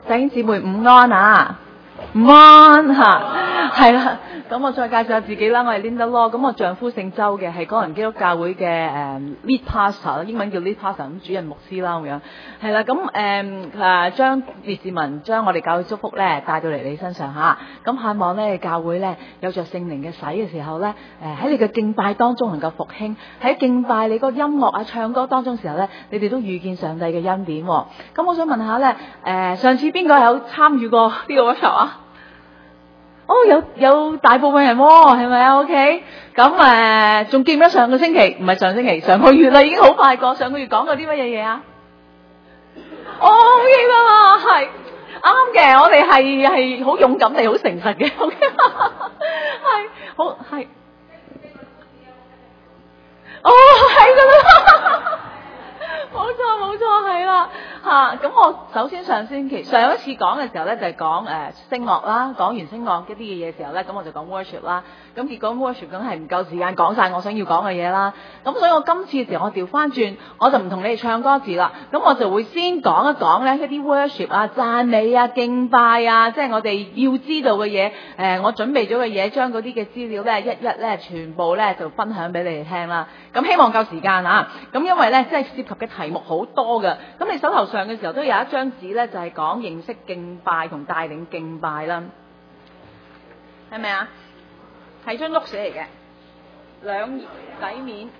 弟兄姊妹午安啊，午安吓，係啦。咁我再介紹下自己啦，我係 Linda Law， 咁我丈夫姓周嘅，係哥倫基督教會嘅lead pastor， 英文叫 lead pastor， 咁主任牧師啦咁樣，係啦。咁將列治文將我哋教會祝福咧帶到嚟你身上吓，咁盼望咧教會咧有着聖靈嘅洗嘅時候咧，喺你嘅敬拜當中能夠復興，喺敬拜你個音樂啊唱歌當中時候咧，你哋都遇見上帝嘅恩典。咁我想問下咧，上次邊個有參與過呢個 workshop 啊？哦，有大部分人喎，係咪啊 ？OK， 咁仲記唔記得上個星期？唔係上星期，上個月啦，已經好快過。上個月講過啲乜嘢嘢啊？哦，記得啦，係啱嘅。我哋係好勇敢地、好誠實嘅。OK， 係好係。哦，係㗎啦。冇錯，係啦嚇。咁我首先上一次講嘅時候咧，就係講聲樂啦，講完聲樂一啲嘅嘢時候咧，咁我就講 worship 啦。咁結果 worship 梗係唔夠時間講晒我想要講嘅嘢啦。咁所以我今次嘅時候我調翻轉，我就唔同你哋唱歌字啦。咁我就會先講一講咧一啲 worship 啊、讚美啊、敬拜啊，即係我哋要知道嘅嘢。我準備咗嘅嘢，將嗰啲嘅資料咧一咧全部咧就分享俾你哋聽啦。咁希望夠時間啊。咁因為咧即係涉及嘅題目好多㗎。咁你手頭上嘅時候都有一張紙咧，就係講認識敬拜同帶領敬拜啦，係咪啊？係張碌寫嚟嘅，兩頁底面，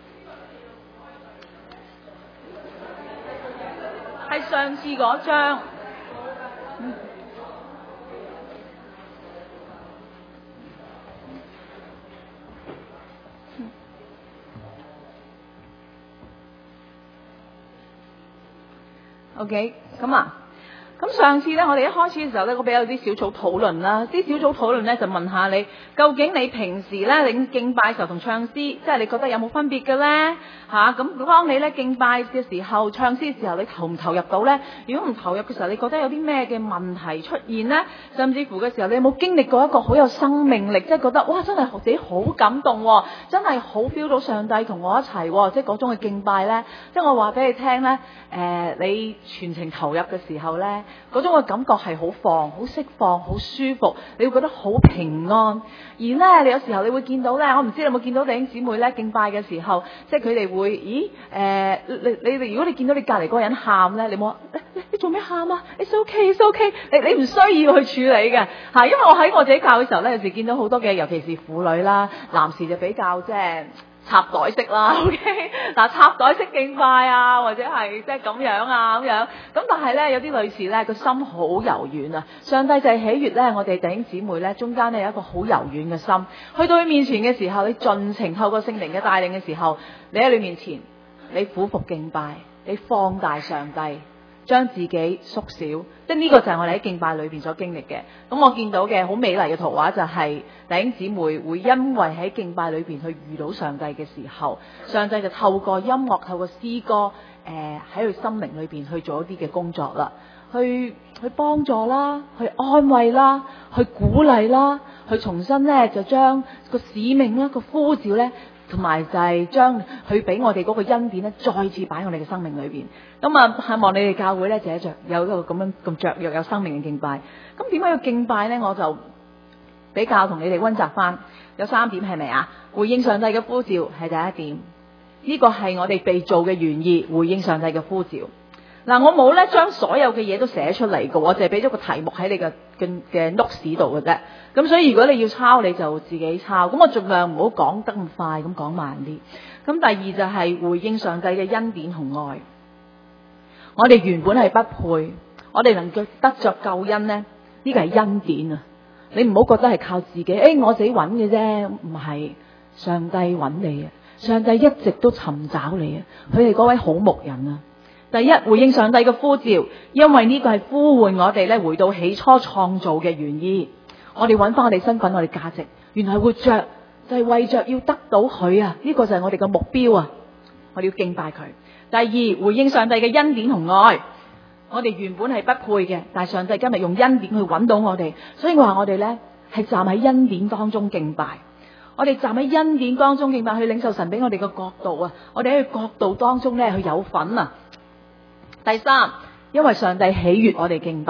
係上次嗰張。OK， 咁上次咧，我哋一開始嘅時候咧，我俾有啲小組討論啦。啲小組討論咧就問下你，究竟你平時咧你敬拜嘅時候同唱詩，即係你覺得有冇分別嘅咧？咁當你咧敬拜嘅時候、唱詩嘅時候，你投唔投入到咧？如果唔投入嘅時候，你覺得有啲咩嘅問題出現咧？甚至乎嘅時候，你有冇經歷過一個好有生命力，即係覺得哇，真係自己好感動喎，真係好 feel 到上帝同我一齊喎，即係嗰種嘅敬拜咧？即係我話俾你聽咧，你全程投入嘅時候咧，嗰種嘅感覺係好放、好釋放、好舒服，你會覺得好平安。而咧，你有時候你會見到咧，我唔知你有冇見到弟兄姊妹咧敬拜嘅時候，即係佢哋會，咦？你如果你見到你隔離嗰個人喊咧，你冇你做咩喊啊 ？It's okay，it's okay， 你唔需要去處理嘅嚇，因為我喺我自己教嘅時候咧，有時見到好多嘅，尤其是婦女啦，男士就比較即係插袋式啦 ，OK， 嗱插袋式敬拜啊，或者係即係咁樣啊咁樣，咁但係咧有啲女士咧個心好柔軟啊，上帝就係喜悅咧我哋弟兄姊妹咧中間咧有一個好柔軟嘅心，去到佢面前嘅時候，你盡情透過聖靈嘅帶領嘅時候，你喺你面前，你俯伏敬拜，你放大上帝。將自己縮小，即係呢個就係我哋喺敬拜裏邊所經歷嘅。咁我見到嘅好美麗嘅圖畫就係弟兄姊妹會因為喺敬拜裏邊去遇到上帝嘅時候，上帝就透過音樂、透過詩歌，喺佢心靈裏邊去做一啲嘅工作啦，去幫助啦，去安慰啦，去鼓勵啦，去重新咧就將個使命啦、個呼召咧。同埋就係將佢俾我哋嗰個恩典咧，再次擺喺我哋嘅生命裏邊。咁希望你哋教會咧，就有一個咁樣咁雀躍有生命嘅敬拜。咁點解要敬拜咧？我就比較同你哋溫習翻，有3點係咪啊？回應上帝嘅呼召係第一點，呢個係我哋被造嘅原意，回應上帝嘅呼召。嗱，我冇咧將所有嘅嘢都寫出嚟嘅，我淨係俾咗個題目喺你嘅 notes 度嘅啫。咁所以如果你要抄，你就自己抄。咁我盡量唔好講得咁快，咁講慢啲。咁第二就係回應上帝嘅恩典同愛。我哋原本係不配，我哋能夠得着救恩呢，呢個係恩典啊！你唔好覺得係靠自己，我自己揾嘅啫，唔係，上帝揾你啊！上帝一直都尋找你啊！佢係嗰位好牧人啊！第一，回應上帝嘅呼召，因為呢個係呼喚我哋咧回到起初創造嘅原意。我哋揾翻我哋身份，我哋價值，原來活着就係為着要得到佢啊！呢個就係我哋嘅目標啊！我哋要敬拜佢。第二，回應上帝嘅恩典同愛。我哋原本係不配嘅，但係上帝今日用恩典去揾到我哋，所以我話我哋咧係站喺恩典當中敬拜。我哋站喺恩典當中敬拜，去領受神俾我哋嘅國度啊！我哋喺佢國度當中咧去有份啊！第三，因為上帝喜悅我哋敬拜。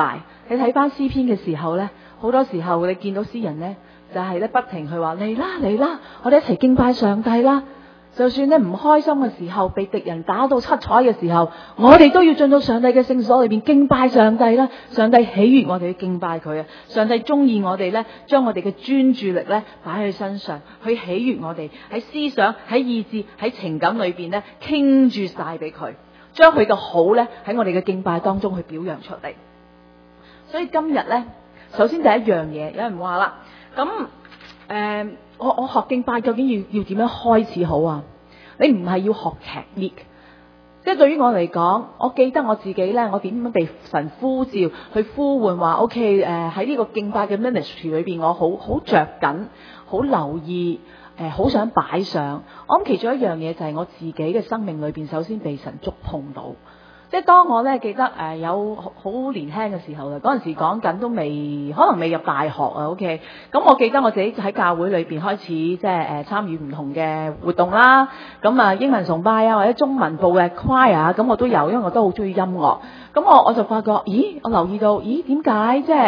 你睇翻詩篇嘅時候咧，好多時候你見到詩人咧就係咧不停去話嚟啦嚟啦，我哋一齊敬拜上帝啦。就算咧唔開心嘅時候，被敵人打到七彩嘅時候，我哋都要進到上帝嘅聖所裏邊敬拜上帝啦。上帝喜悅我哋去敬拜佢啊！上帝中意我哋咧，將我哋嘅專注力咧擺喺身上，去喜悅我哋喺思想、喺意志、喺情感裏邊咧傾注晒俾佢，將佢嘅好咧喺我哋嘅敬拜當中去表揚出嚟。所以今日咧，首先第一樣嘢，有人話啦，咁我學敬拜究竟要點樣開始好啊？你唔係要學 technique， 即係對於我嚟講，我記得我自己咧，我點樣被神呼召去呼喚話 OK， 喺呢個敬拜嘅 ministry 裏邊，我好着緊，好留意，好想擺上。我諗其中一樣嘢就係我自己嘅生命裏邊，首先被神觸碰到。即係當我咧記得有好年輕嘅時候啦，嗰陣時講緊都可能未入大學啊 ，OK。咁我記得我自己喺教會裏邊開始即係參與唔同嘅活動啦。咁啊英文崇拜啊或者中文部嘅 choir 咁我都有，因為我都好中意音樂。咁我就發覺，我留意到，點解即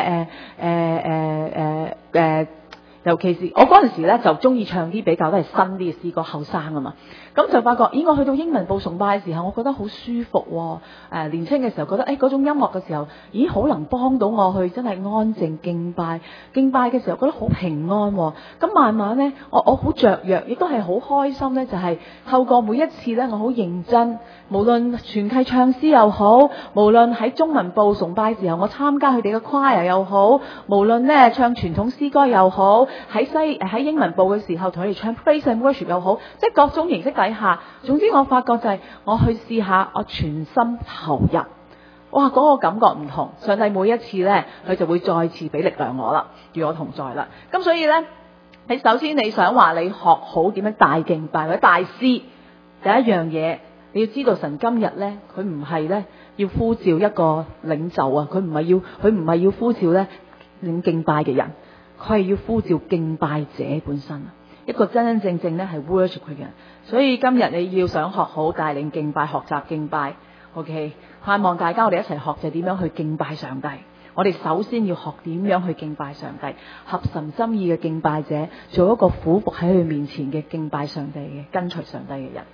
係尤其是我嗰陣時咧就中意唱啲比較都係新啲嘅詩歌，後生啊嘛。咁就發覺，我去到英文部崇拜嘅時候，我覺得好舒服喎。年輕嘅時候覺得，嗰種音樂嘅時候，好能幫到我去真係安靜敬拜。敬拜嘅時候覺得好平安喎。咁慢慢咧，我好雀躍，亦都係好開心咧，就係透過每一次咧，我好認真，無論全契唱詩又好，無論喺中文部崇拜時候我參加佢哋嘅 choir 又好，無論咧唱傳統詩歌又好，喺英文部嘅時候同佢哋唱 praise and worship 又好，即係各種形式底下，總之我發覺就係我去試下，我全心投入，哇，嗰個感覺唔同。上帝每一次咧，佢就會再次俾力量我啦，與我同在啦。咁所以咧，你首先你想話你學好點樣大敬拜或者大詩，第一樣嘢你要知道神今日咧，佢唔係咧要呼召一個領袖啊，佢唔係要呼召咧領敬拜嘅人，佢係要呼召敬拜者本身，一個真真正正咧係 worship 佢嘅人。所以今日你要想學好帶領敬拜，學習敬拜 ，OK， 盼望大家我哋一齊學就係點樣去敬拜上帝。我哋首先要學點樣去敬拜上帝，合神心意嘅敬拜者，做一個俯伏喺佢面前嘅敬拜上帝嘅跟隨上帝嘅人。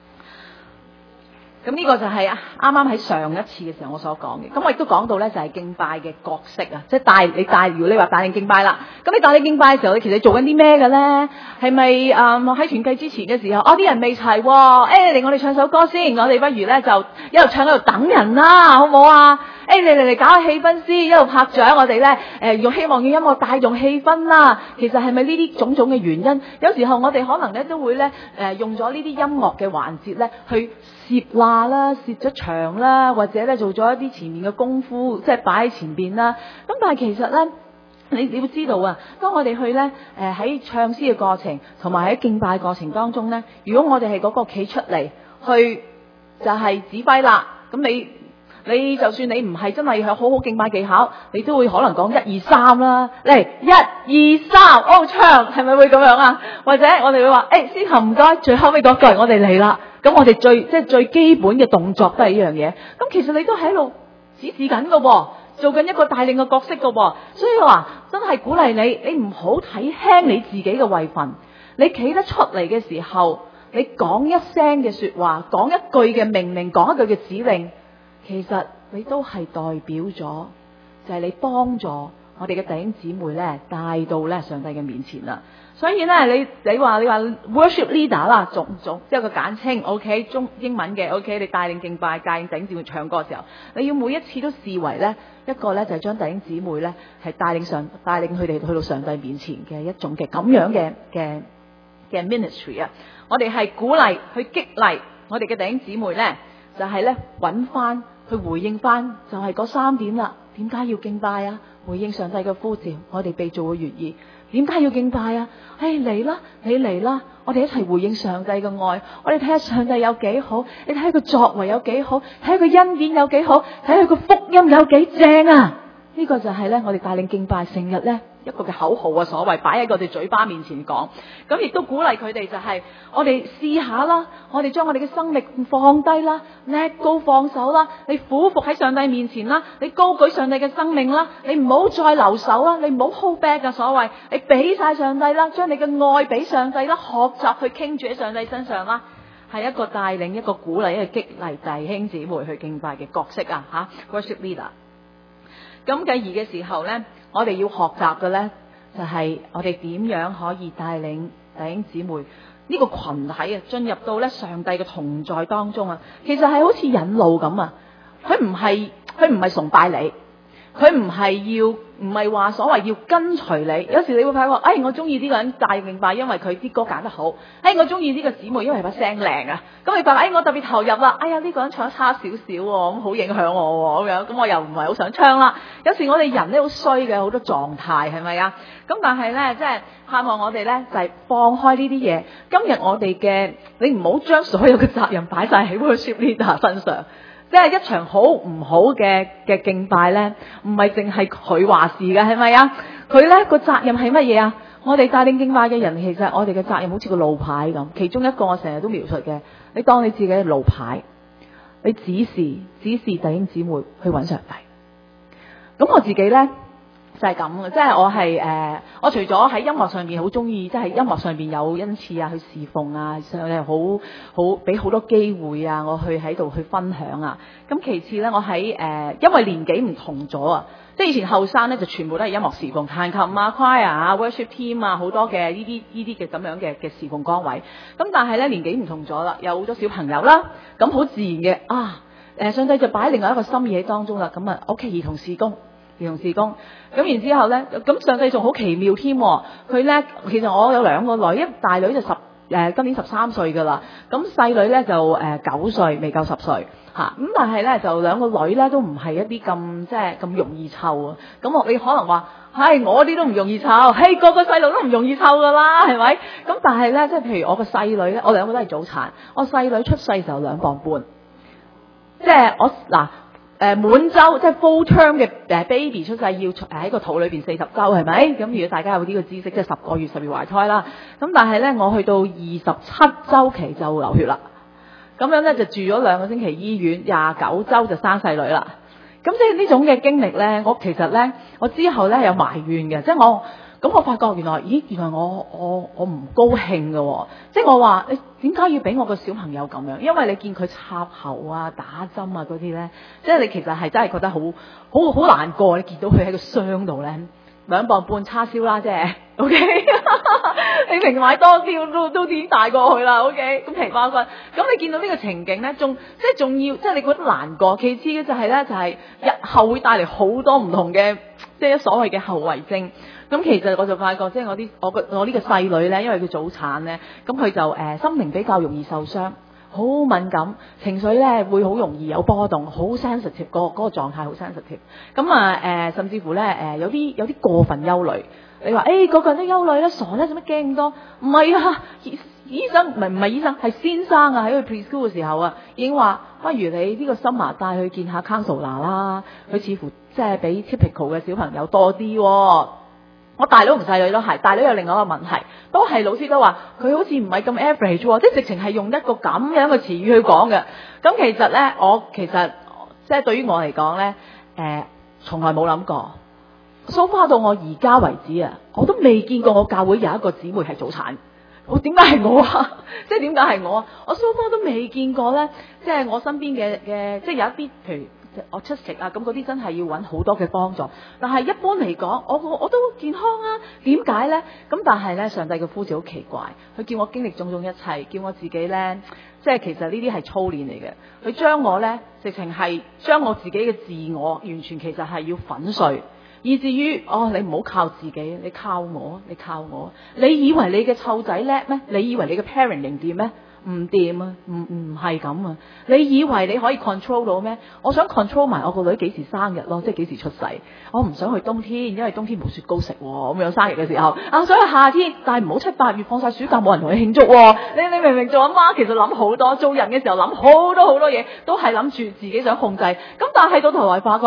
咁呢個就係啱啱喺上一次嘅時候我所講嘅。咁我亦都講到咧，就係敬拜嘅角色啊，即係如果你話帶領敬拜啦，咁你帶領敬拜嘅時候，你其實做緊啲咩嘅咧？係咪喺團契之前嘅時候，啲人未齊，嚟我哋唱首歌先，我哋不如咧就一路唱一路等人啦，好唔好啊？嚟搞下氣氛先，一路拍掌，我哋咧希望用音樂帶動氣氛啦。其實係咪呢啲種種嘅原因？有時候我哋可能咧都會咧用咗呢啲音樂嘅環節咧去攝罅啦、攝咗場啦，或者咧做咗一啲前面嘅功夫，即係擺喺前邊啦。咁但係其實咧，你會知道啊，當我哋去咧喺唱詩嘅過程，同埋喺敬拜過程當中咧，如果我哋係嗰個企出嚟去就係指揮啦，咁你就算你唔係真係有好好敬拜技巧，你都會可能講1、2、3啦，嚟1、2、3，唱，係咪會咁樣啊？或者我哋會話，先頭唔該，最後尾嗰句我哋嚟啦。咁我哋最基本嘅動作都係呢樣嘢。咁其實你都喺度指示緊㗎，做緊一個帶領嘅角色㗎。所以話真係鼓勵你唔好睇輕你自己嘅位份。你企得出嚟嘅時候，你講一聲嘅說話，講一句嘅命令，講一句嘅指令。其實你都係代表咗，就係你幫助我哋嘅弟兄姊妹咧，帶到咧上帝嘅面前啦。所以咧，你話 worship leader 啦，總即係個簡稱 ，OK， 英文嘅 OK， 你帶領敬拜、帶領弟兄姊妹唱歌嘅時候，你要每一次都視為咧一個咧就係將弟兄姊妹咧係帶領佢哋去到上帝面前嘅一種嘅咁樣嘅 ministry 啊。我哋係鼓勵去激勵我哋嘅弟兄姊妹咧，就係咧揾翻。去回應翻就係嗰3點啦。點解要敬拜啊？回應上帝嘅呼召，我哋被造嘅原意。點解要敬拜啊？嚟啦，你嚟啦，我哋一齊回應上帝嘅愛。我哋睇下上帝有幾好，你睇下佢作為有幾好，睇下佢恩典有幾好，睇下佢個福音有幾正啊！ 呢個就係咧我哋帶領敬拜成日咧一個嘅口號啊，所謂擺喺我哋嘴巴面前講。咁亦都鼓勵佢哋就係我哋試下啦，我哋將我哋嘅生命放低啦，let go放手啦，你俯伏喺上帝面前啦，你高舉上帝嘅生命啦，你唔好再留手啦，你唔好 hold back 啊，所謂你俾晒上帝啦，將你嘅愛俾上帝啦，學習去傾住喺上帝身上啦，係一個帶領、一個鼓勵、一個激勵弟兄姊妹去敬拜嘅角色啊，worship leader。咁繼而嘅時候呢，我哋要學習嘅呢，就係我哋點樣可以帶領弟兄姊妹呢個群體啊，進入到呢上帝嘅同在當中啊。其實係好似引路咁啊，佢唔係崇拜你，佢唔係話所謂要跟隨你。有時你會發覺，我中意呢個人帶敬拜，因為佢啲歌揀得好。我中意呢個姊妹，因為把聲靚啊。咁你發覺，我特別投入啦。呢個人唱得差少少，咁好影響我咁樣。咁我又唔係好想唱啦。有時我哋人咧好衰嘅，好多狀態係咪啊？咁但係咧，即係盼望我哋咧就係放開呢啲嘢。今日我哋嘅，你唔好將所有嘅責任擺晒喺 worship leader 身上。即係一場好唔好嘅敬拜咧，唔係淨係佢話事嘅，係咪啊？佢咧個責任係乜嘢啊？我哋帶領敬拜嘅人，其實我哋嘅責任好似個路牌咁。其中一個我成日都描述嘅，你當你自己嘅路牌，你指示弟兄姊妹去揾上帝。咁我自己咧就係咁嘅，即係我除咗喺音樂上邊好中意，即係音樂上邊有恩賜啊，去侍奉啊，上帝好俾好多機會啊，我去喺度去分享啊。咁其次咧，我喺因為年紀唔同咗啊，即係以前後生咧就全部都係音樂侍奉，彈琴啊、choir 啊、worship team 啊，好多嘅呢啲嘅咁樣嘅侍奉崗位。咁但係咧年紀唔同咗啦，有好多小朋友啦，咁好自然嘅上帝就擺另外一個心意喺當中啦。咁啊，OK，兒童事工。咁然之後咧，咁上帝仲好奇妙添。佢咧，其實我有兩個女，一大女就今年13歲噶啦，咁細女咧就9歲，未夠10歲吓。咁但係咧就兩個女咧都唔係一啲咁即係咁容易湊啊。咁你可能話我啲都唔容易湊，個個細路都唔容易湊噶啦，係咪？咁但係咧，即係譬如我個細女咧，我兩個都係早產，我細女出世時候2磅半，即係我嗱。滿周即係 full term 嘅baby 出世要喺個肚裏邊40周，係咪？咁如果大家有呢個知識，即係10個月10月懷胎啦。咁但係咧，我去到27周期就流血啦。咁樣咧就住咗2個星期醫院，29周就生細女啦。咁即係呢種嘅經歷咧，我其實咧我之後咧有埋怨嘅，即係我發覺原來我唔高興嘅，即係我話你點解要俾我個小朋友咁樣？因為你見佢插喉啊、打針啊嗰啲咧，即係你其實係真係覺得好難過。你見到佢喺個箱度咧，2磅半叉燒啦，即係 OK。你平時買多啲都已經大過去啦 ，OK。咁皮包骨，咁你見到呢個情景咧，仲要即係你覺得難過。其次嘅就係咧，就係日後會帶嚟好多唔同嘅即係所謂嘅後遺症。咁其實我就發覺，即係我呢個細女咧，因為佢早產咧，咁佢就心靈比較容易受傷，好敏感，情緒咧會好容易有波動，好 sensitive，嗰個狀態好 sensitive。咁甚至乎咧有啲過分憂慮。你話個個人都憂慮啦，傻啦，做乜驚咁多？唔係啊，醫生唔係醫生，係先生啊，喺佢 preschool 嘅時候啊，已經話不如你呢個 summer 帶佢見下 counselor 啦，佢似乎即係比 typical 嘅小朋友多啲。我大佬同細女都係，大女有另外一個問題，都係老師都話佢好似唔係咁 average 喎，即係直情係用一個咁樣嘅詞語去講嘅。咁其實咧，其實即係對於我嚟講咧，從來冇諗過。So far 到我而家為止啊，我都未見過我教會有一個姊妹係早產。點解係我啊？即係點解係我啊？我 so far 都未見過咧，即係我身邊嘅即係有一啲譬如我出席啊，咁嗰啲真係要揾好多嘅幫助。但係一般嚟講，我都健康啊。點解咧？咁但係咧，上帝嘅呼召好奇怪，佢叫我經歷種種一切，叫我自己咧，即係其實呢啲係操練嚟嘅。佢將我咧，直情係將我自己嘅自我完全其實係要粉碎。以至於你唔好靠自己，你靠我。你以為你嘅湊仔叻咩？你以為你嘅 parenting 掂咩？唔掂啊，唔係咁啊！你以為你可以 control 到咩？我想 control 埋我個女幾時生日咯，即係幾時出世。我唔想去冬天，因為冬天冇雪糕食咁樣生日嘅時候。所以夏天，但係唔好7、8月放晒暑假，冇人同你慶祝。你明明做阿媽，其實諗好多，做人嘅時候諗好多嘢，都係諗住自己想控制。咁但係到頭來發覺，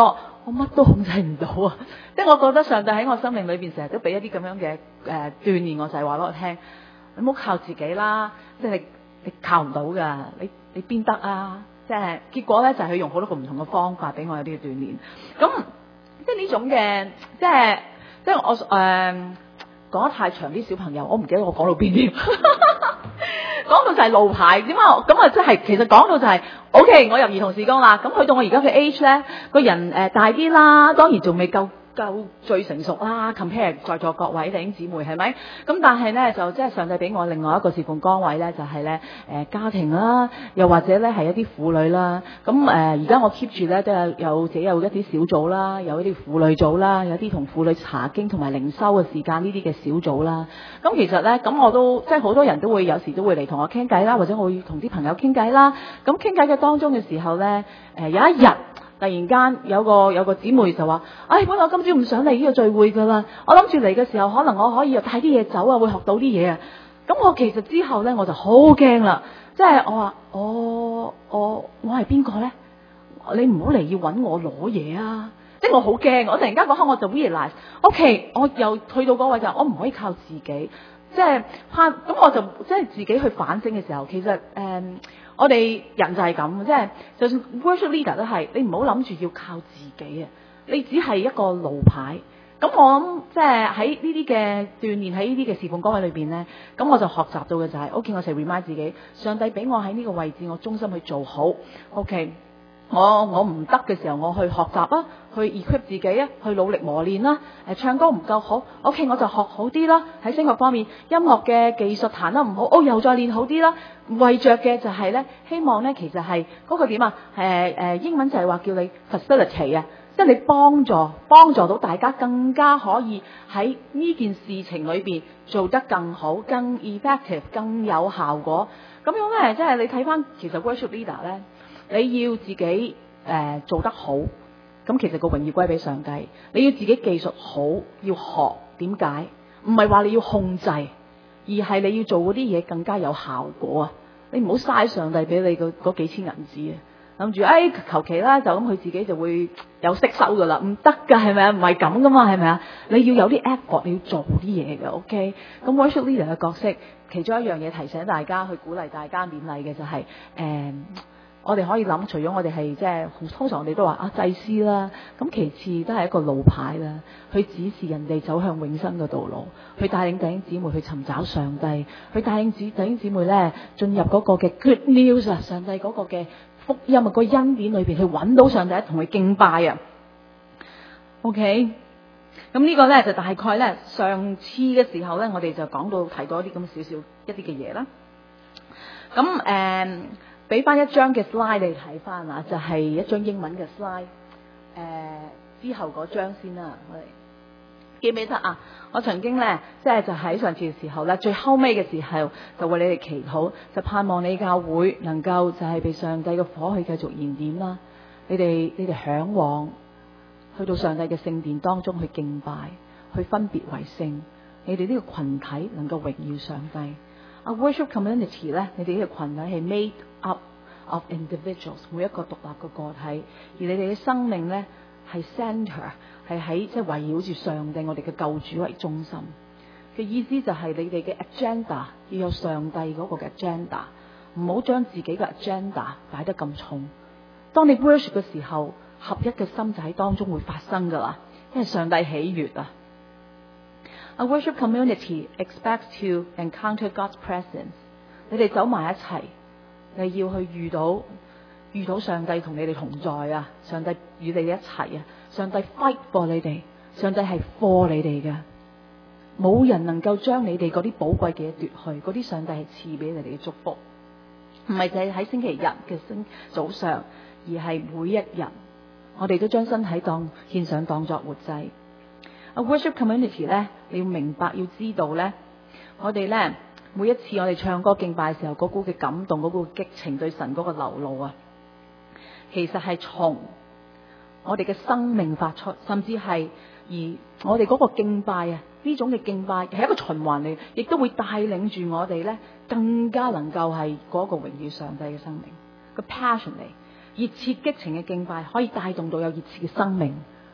我乜都控制唔到啊！即係我覺得上帝喺我生命裏邊成日都俾一啲咁樣嘅鍛鍊我，就係話俾我聽，你唔好靠自己啦，即係你靠唔到㗎，你邊得啊？即係結果咧就係佢用好多個唔同嘅方法俾我有啲嘅鍛鍊。咁即係呢種嘅，即係我講得太長啲小朋友，我唔記得我講到邊啲。講到就係路牌，點解咁啊？即係其實講到就係，OK，我入兒童事工啦。咁去到我而家嘅 age 咧，個人大啲啦，當然仲未夠最成熟啦。compare 在座各位弟兄姊妹係咪？咁但係咧就即係上帝俾我另外一個侍奉崗位咧，就係咧家庭啦，又或者咧係一啲婦女啦。咁而家我 keep 住咧都有自己有一啲小組啦，有一啲婦女組啦，有啲同婦女查經同埋靈修嘅時間呢啲嘅小組啦。咁其實咧咁我都即係好多人都會有時都會嚟同我傾偈啦，或者我會同啲朋友傾偈啦。咁傾偈嘅當中嘅時候咧，有一日突然間有個姊妹就話：本來我今朝唔想嚟呢個聚會噶啦，我諗住嚟嘅時候可能我可以又帶啲嘢走啊，會學到啲嘢啊。咁我其實之後咧我就好驚啦，即係我話我係邊個咧？你唔好嚟要搵我攞嘢啊！即係我好驚，我突然間嗰刻我就 realize，OK，我又去到嗰位就我唔可以靠自己，即係怕咁我就即係自己去反省嘅時候，其實我哋人就係咁，即係就算 worship leader 都係，你唔好諗住要靠自己啊，你只係一個路牌。咁我諗即係喺呢啲嘅鍛鍊，喺呢啲嘅侍奉崗位裏邊咧，咁我就學習到嘅就係，OK，我成日 remind 自己，上帝俾我喺呢個位置，我忠心去做好。OK，我唔得嘅時候，我去學習啊，去 equip 自己啊，去努力磨練啦。唱歌唔夠好 ，OK，我就學好啲啦。喺聲樂方面，音樂嘅技術彈得唔好，又再練好啲啦。為着嘅就係咧，希望咧其實係嗰個點啊？英文就係話叫你 facilitate 啊，即係你幫助到大家更加可以喺呢件事情裏邊做得更好、更 effective、更有效果。咁樣咧，即係你睇翻其實 worship leader 咧。你要自己做得好，咁其實個榮耀歸俾上帝。你要自己技術好，要學點解？唔係話你要控制，而係你要做嗰啲嘢更加有效果啊！你唔好嘥上帝俾你嗰幾千銀紙啊！諗住求其啦，就咁佢自己就會有息收噶啦，唔得噶，係咪啊？唔係咁噶嘛，係咪啊？你要有啲 effort，你要做啲嘢嘅。OK， 咁 worship leader 嘅角色，其中一樣嘢提醒大家，去鼓勵大家勉勵嘅就係我哋可以諗，除咗我哋係即係通常我哋都話祭司啦，咁其次都係一個路牌啦，去指示人哋走向永生嘅道路，去帶領弟兄姊妹去尋找上帝，去帶領弟兄姊妹咧進入嗰個嘅 good news 啊，上帝嗰個嘅福音啊，個恩典裏邊去揾到上帝，同佢敬拜啊。OK， 咁呢個咧就大概咧上次嘅時候咧，我哋就講到提到一啲咁少少一啲嘅嘢啦。咁俾翻一張嘅 slide 你睇翻啊，就係一張英文嘅 slide。之後嗰張先啦，我哋記唔記得啊？我曾經咧，即係就喺上次嘅時候咧，最後尾嘅時候就為你哋祈禱，就盼望你教會能夠就係被上帝嘅火去繼續燃點啦。你哋向往去到上帝嘅聖殿當中去敬拜，去分別為聖。你哋呢個群體能夠榮耀上帝。worship community 咧，你哋呢個群體係 made up of individuals， 每一個獨立嘅個體，而你哋嘅生命咧係 center， 係喺即係圍繞住上帝我哋嘅救主為中心嘅意思，就係你哋嘅 agenda 要有上帝嗰個嘅 agenda， 唔好將自己嘅 agenda 擺得咁重。當你 worship 嘅時候，合一嘅心就喺當中會發生噶啦，因為上帝喜悅啊。A worship community expects to encounter God's presence。你哋走埋一齊，你要去遇到上帝同你哋同在啊！上帝與你哋一齊啊！上帝 fight for 你哋，上帝係 for 你哋嘅，冇人能夠將你哋嗰啲寶貴嘅嘢奪去，嗰啲上帝係賜俾你哋嘅祝福，唔係淨係喺星期日嘅早上，而係每一日，我哋都將身體獻上當作活祭。A worship community 咧，你要明白，要知道咧，我哋咧每一次我哋唱歌敬拜嘅時候，嗰股嘅感動，嗰股激情對神嗰個流露啊，其實係從我哋嘅生命發出，甚至係而我哋嗰個敬拜啊，呢種嘅敬拜係一個循環嚟，亦都會帶領住我哋咧更加能夠係嗰個榮耀上帝嘅生命個 passion 嚟，熱切激情嘅敬拜可以帶動到有熱切嘅生命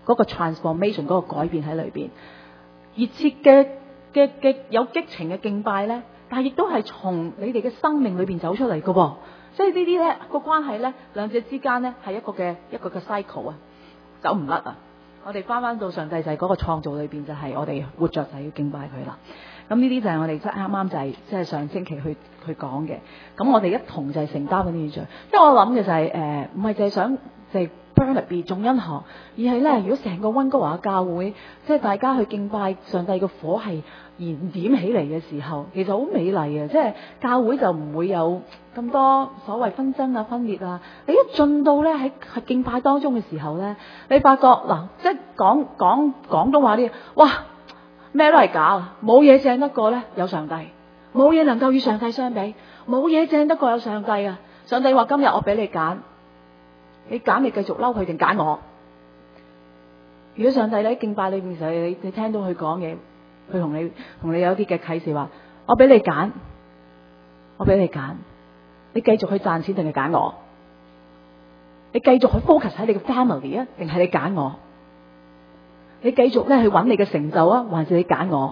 嗰個 transformation 嗰個改變喺裏邊，熱切嘅有激情嘅敬拜咧，但係亦都係從你哋嘅生命裏邊走出嚟嘅喎。所以呢啲咧個關係咧，兩者之間咧係一個嘅 cycle 啊，走唔甩啊！我哋翻到上帝就係嗰個創造裏邊，就係我哋活着就係要敬拜佢啦。咁呢啲就係我哋啱啱就係即係上星期去講嘅。咁我哋一同就係承擔緊呢啲罪。即係我諗嘅就係唔係淨係想就係 Burnaby 眾恩堂，而係咧如果成個溫哥華教會，即係大家去敬拜上帝嘅火係燃點起嚟嘅時候，其實好美麗嘅。即係教會就唔會有咁多所謂紛爭啊、分裂啊。你一進到咧喺敬拜當中嘅時候咧，你發覺嗱，即係講廣東話啲嘢，哇！咩都係假啊！冇嘢正得過咧有上帝，冇嘢能夠與上帝相比，冇嘢正得過有上帝啊！上帝話今日我俾你揀，你揀你繼續嬲佢定揀我？如果上帝喺敬拜裏邊時候，你聽到佢講嘢，佢同你有啲嘅啟示話，我俾你揀，我俾你揀，你繼續去賺錢定係揀我？你繼續去 focus 喺你嘅 family 啊，定係你揀我？你繼續咧去揾你嘅成就啊，還是你揀我？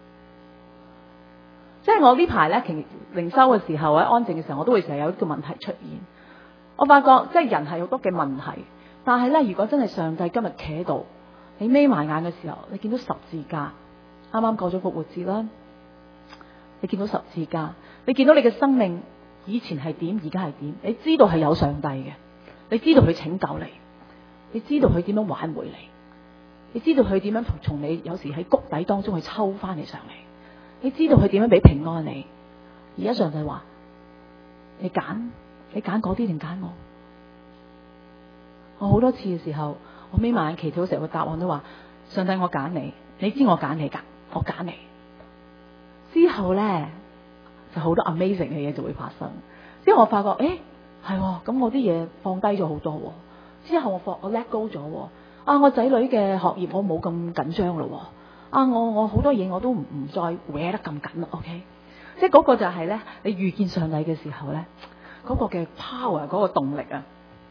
即係我呢排咧，靈修嘅時候，喺安靜嘅時候，我都會成日有呢個問題出現。我發覺即係人係好多嘅問題，但係咧，如果真係上帝今日企喺度，你眯埋眼嘅時候，你見到十字架，啱啱過咗復活節啦，你見到十字架，你見到你嘅生命以前係點，而家係點，你知道係有上帝嘅，你知道佢拯救你，你知道佢點樣挽回你。你知道佢點樣從你有時喺谷底當中去抽翻你上嚟，你知道佢點樣俾平安你。而家上帝話：你揀嗰啲定揀我？我好多次嘅時候，我眯埋眼祈禱嘅時候，個答案都話：上帝，我揀你，你知我揀你㗎，我揀你。之後咧就好多 amazing 嘅嘢就會發生。之後我發覺，係咁我啲嘢放低咗好多。之後我 let go 咗。我仔女嘅學業我冇咁緊張咯。我好多嘢我都唔再搲得咁緊啦。OK， 即係嗰個就係咧，你遇見上帝嘅時候咧，嗰個嘅 power，嗰個動力啊。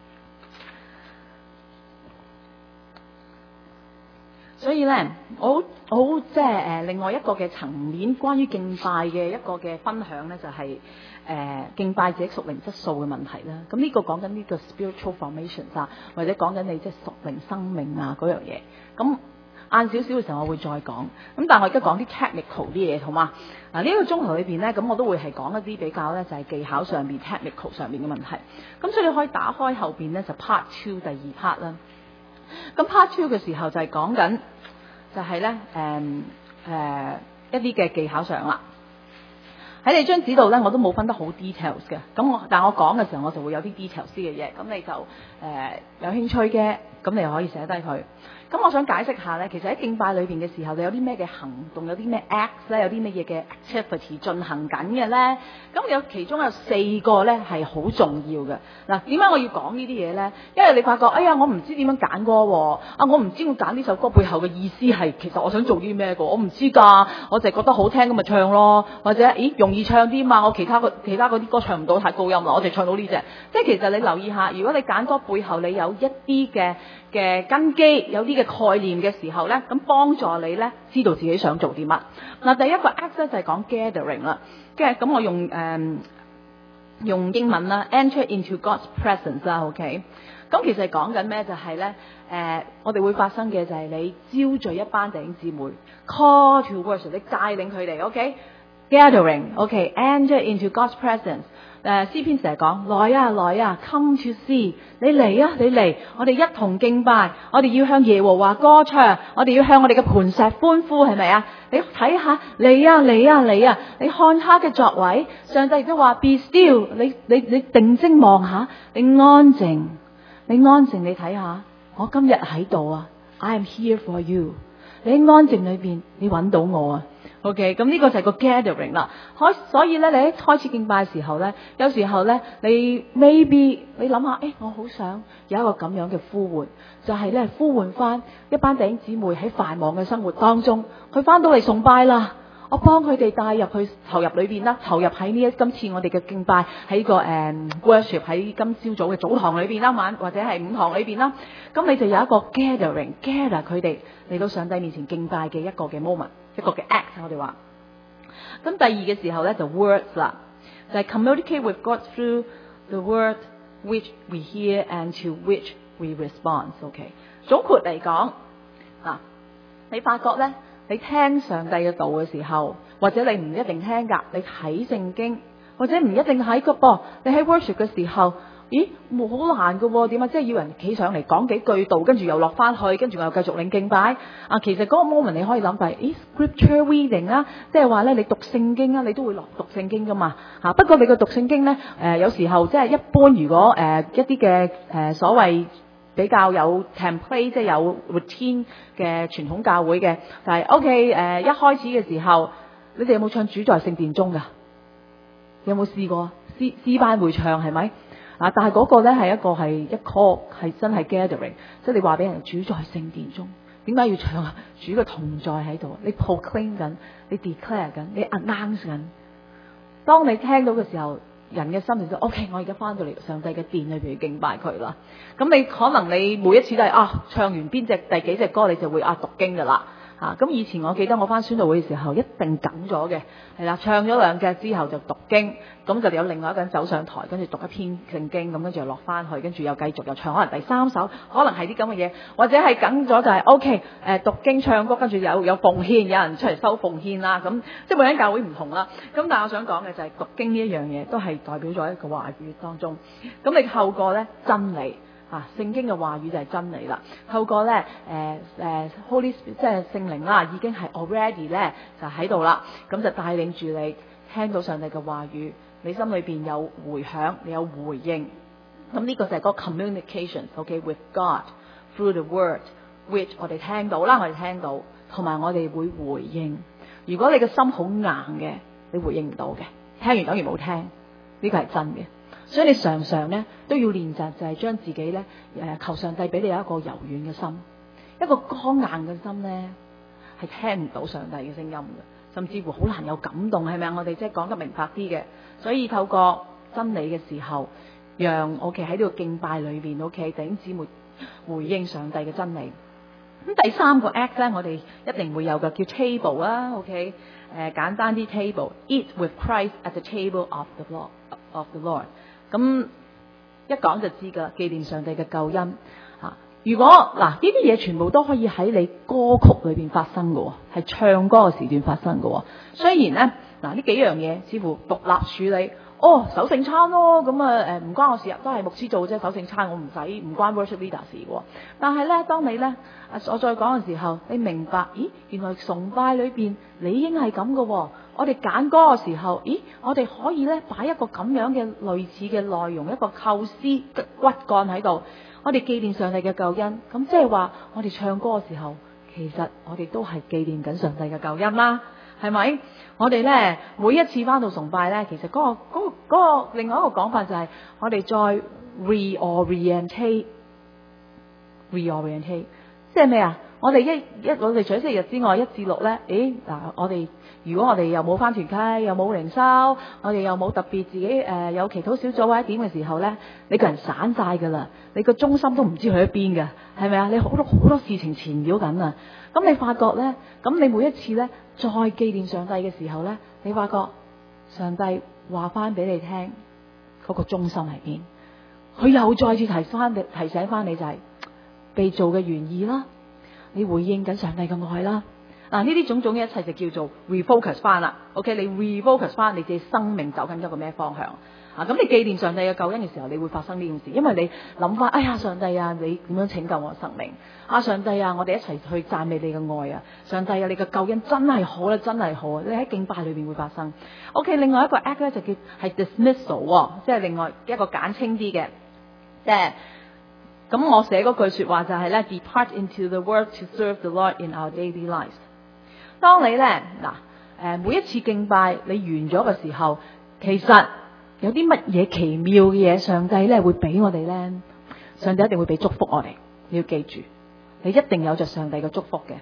所以咧，我好即係另外一個嘅層面，關於敬拜嘅一個嘅分享咧，就係敬拜者屬靈質素嘅問題啦。咁呢個講緊呢個 spiritual formation 啊，或者講緊你即係屬靈生命啊嗰樣嘢。咁晏少少嘅時候我會再講。咁但係我而家講啲 technical 啲嘢，好嗎？嗱，呢個鐘頭裏邊咧，咁我都會係講一啲比較咧就係技巧上邊 technical 上面嘅問題。咁所以你可以打開後邊咧就 part 2第二 part 啦。咁 part 2嘅時候就係講緊就係咧一啲嘅技巧上啦。喺你張紙度咧，我都冇分得好 details 嘅。但我講嘅時候，我就會有啲 details 嘅嘢。咁你就有興趣嘅，咁你又可以寫低佢。咁我想解釋下咧，其實喺敬拜裏邊嘅時候，你有啲咩嘅行動，有啲咩 act 咧，有啲乜嘢嘅 activity 進行緊嘅咧？咁其中有4個咧係好重要嘅。嗱，點解我要講呢啲嘢咧？因為你發覺，我唔知點樣揀歌喎，我唔知我揀呢首歌背後嘅意思係，其實我想做啲咩嘅，我唔知㗎，我就係覺得好聽咁咪唱咯，或者容易唱啲嘛，我其他嗰啲歌唱唔到，太高音啦，我哋唱到呢隻。即係其實你留意下，如果你揀歌背後你有一啲嘅根基，有啲嘅概念嘅時候咧，咁幫助你咧知道自己想做啲乜。嗱，第一個 act 咧就係講 gathering 啦，咁我用英文啦 ，enter into God's presence 啦 ，OK。咁其實講緊咩？就係咧，我哋會發生嘅就係你招聚一班弟兄姊妹 ，call to worship， 你帶領佢哋 ，OK。gathering，OK，enter into God's presence。詩篇成日講來啊 ，come to see， 你嚟啊，我哋一同敬拜，我哋要向耶和華歌唱，我哋要向我哋嘅磐石歡呼，係咪啊？你睇下，嚟啊，你看他嘅作為，上帝亦都話 be still， 你定睛望下，你安靜，你睇下，我今日喺度啊 ，I am here for you， 你喺安靜裏邊，你揾到我啊。OK， 咁呢個就係個 gathering 啦。所以咧，你喺開始敬拜嘅時候咧，有時候咧，你 maybe 你諗下，我好想有一個咁樣嘅呼喚，就係咧呼喚翻一班弟兄姊妹喺繁忙嘅生活當中，佢翻到嚟崇拜啦。 我幫佢哋帶入去投入裏邊啦，投入喺今次我哋嘅敬拜喺個worship 喺今朝早嘅早堂裏邊啦，或者係午堂裏邊啦。咁你就有一個 gather 佢哋嚟到上帝面前敬拜嘅一個嘅 moment， 一個嘅 act 我哋話。咁第二嘅時候咧就 words 啦，就係 communicate with God through the word which we hear and to which we respond。OK， 總括嚟講，嗱，你發覺咧，你聽上帝嘅道嘅時候，或者你唔一定聽㗎，你睇聖經，或者唔一定睇㗎噃，你喺 worship 嘅時候。咦，好難㗎喎，點啊？即係要人企上嚟講幾句道，跟住又落翻去，跟住又繼續領敬拜。其實嗰個 moment 你可以諗係，scripture reading 啦，即係話咧，你讀聖經啊，你都會落讀聖經㗎嘛。不過你個讀聖經咧，有時候即係一般，如果一啲嘅所謂比較有 template， 即係有 routine 嘅傳統教會嘅，就係 OK，一開始嘅時候，你哋有冇唱主在聖殿中㗎？有冇試過詩班會唱係咪？但係嗰個咧係一 call 係真係 gathering， 即係你話俾人主在聖殿中，點解要唱啊？主嘅同在喺度，你 proclaim 緊，你 declare 緊，你 announce 緊。當你聽到嘅時候，人嘅心就 OK， 我而家翻到嚟上帝嘅殿裏邊敬拜佢啦。咁你可能你每一次都係唱完邊隻第幾隻歌，你就會讀經噶啦。咁以前我記得我翻宣道會嘅時候，一定緊咗嘅，係啦，唱咗兩隻之後就讀經，咁就有另外一個人走上台，跟住讀一篇聖經，咁跟住又落翻去，跟住又繼續又唱，可能第三首，可能係啲咁嘅嘢，或者係緊咗就係 OK， 讀經唱歌，跟住有奉獻，有人出嚟收奉獻啦，咁即係每間教會唔同啦。咁但係我想講嘅就係讀經呢一樣嘢，都係代表咗一個話語當中，咁你透過咧真理。聖經嘅話語就係真理啦。透過咧Holy Spirit 即係聖靈啦，已經係 already 咧就喺度啦。咁就帶領住你聽到上帝嘅話語，你心裏邊有回響，你有回應。咁呢個就係嗰個 communication，OK，with God through the word，which 我哋聽到啦，我哋聽到，同埋我哋會回應。如果你嘅心好硬嘅，你回應唔到嘅，聽完等於冇聽，呢個係真嘅。所以你常常咧都要練習，就係將自己咧求上帝俾你有一個柔軟嘅心，一個剛硬嘅心咧係聽唔到上帝嘅聲音嘅，甚至乎好難有感動，係咪啊？我哋即係講得明白啲嘅，所以透過真理嘅時候，讓喺呢個敬拜裏邊弟兄姊妹回應上帝嘅真理。咁第三個 act 咧，我哋一定會有嘅叫 table 啦簡單啲 table，eat with Christ at the table of the Lord。咁一講就知噶，紀念上帝嘅救恩。如果呢啲嘢全部都可以喺你歌曲裏邊發生嘅，係唱歌嘅時段發生嘅。雖然咧呢幾樣嘢似乎獨立處理，守聖餐咯，咁唔關我事，都係牧師做啫。守聖餐我唔關 worship leader 事嘅。但係咧，當你咧我再講嘅時候，你明白，原來崇拜裏邊理應係咁嘅。我哋揀歌嘅時候，我哋可以咧擺一個咁樣嘅類似嘅內容，一個構思骨幹喺度。我哋紀念上帝嘅救恩，咁即係話我哋唱歌嘅時候，其實我哋都係紀念緊上帝嘅救恩啦，係咪？我哋咧每一次翻到崇拜咧，其實嗰個另外一個講法就係我哋再 reorientate， 即係咩啊？我哋我哋除咗星期日之外，1至6咧，如果我哋又冇返團契，又冇靈修，我哋又冇特別自己有祈禱小組或者點嘅時候咧，你個人散晒噶啦，你個中心都唔知去咗邊嘅，係咪啊？你好多事情纏繞緊啊！咁你發覺咧，咁你每一次咧再紀念上帝嘅時候咧，你發覺上帝話翻俾你聽嗰個中心喺邊，佢又再次提醒翻你就係被造嘅原意啦，你回應緊上帝嘅愛啦。呢啲種種嘅一切就叫做 refocus 翻啦。OK， 你 refocus 翻你自己生命走緊一個咩方向咁你紀念上帝嘅救恩嘅時候，你會發生呢件事，因為你諗翻，哎呀，上帝啊，你點樣拯救我嘅生命？上帝啊，我哋一齊去讚美你嘅愛啊！上帝啊，你嘅救恩真係好啦，真係好啊！你喺敬拜裏邊會發生。OK， 另外一個 act 咧就叫係 dismissal， 即係另外一個簡稱啲嘅，即係咁我寫嗰句說話就係咧 ，depart into the world to serve the Lord in our daily lives。當你咧每一次敬拜你完咗嘅時候，其實有啲乜嘢奇妙嘅嘢，上帝咧會俾我哋咧，上帝一定會俾祝福我哋。你要記住，你一定有着上帝嘅祝福嘅。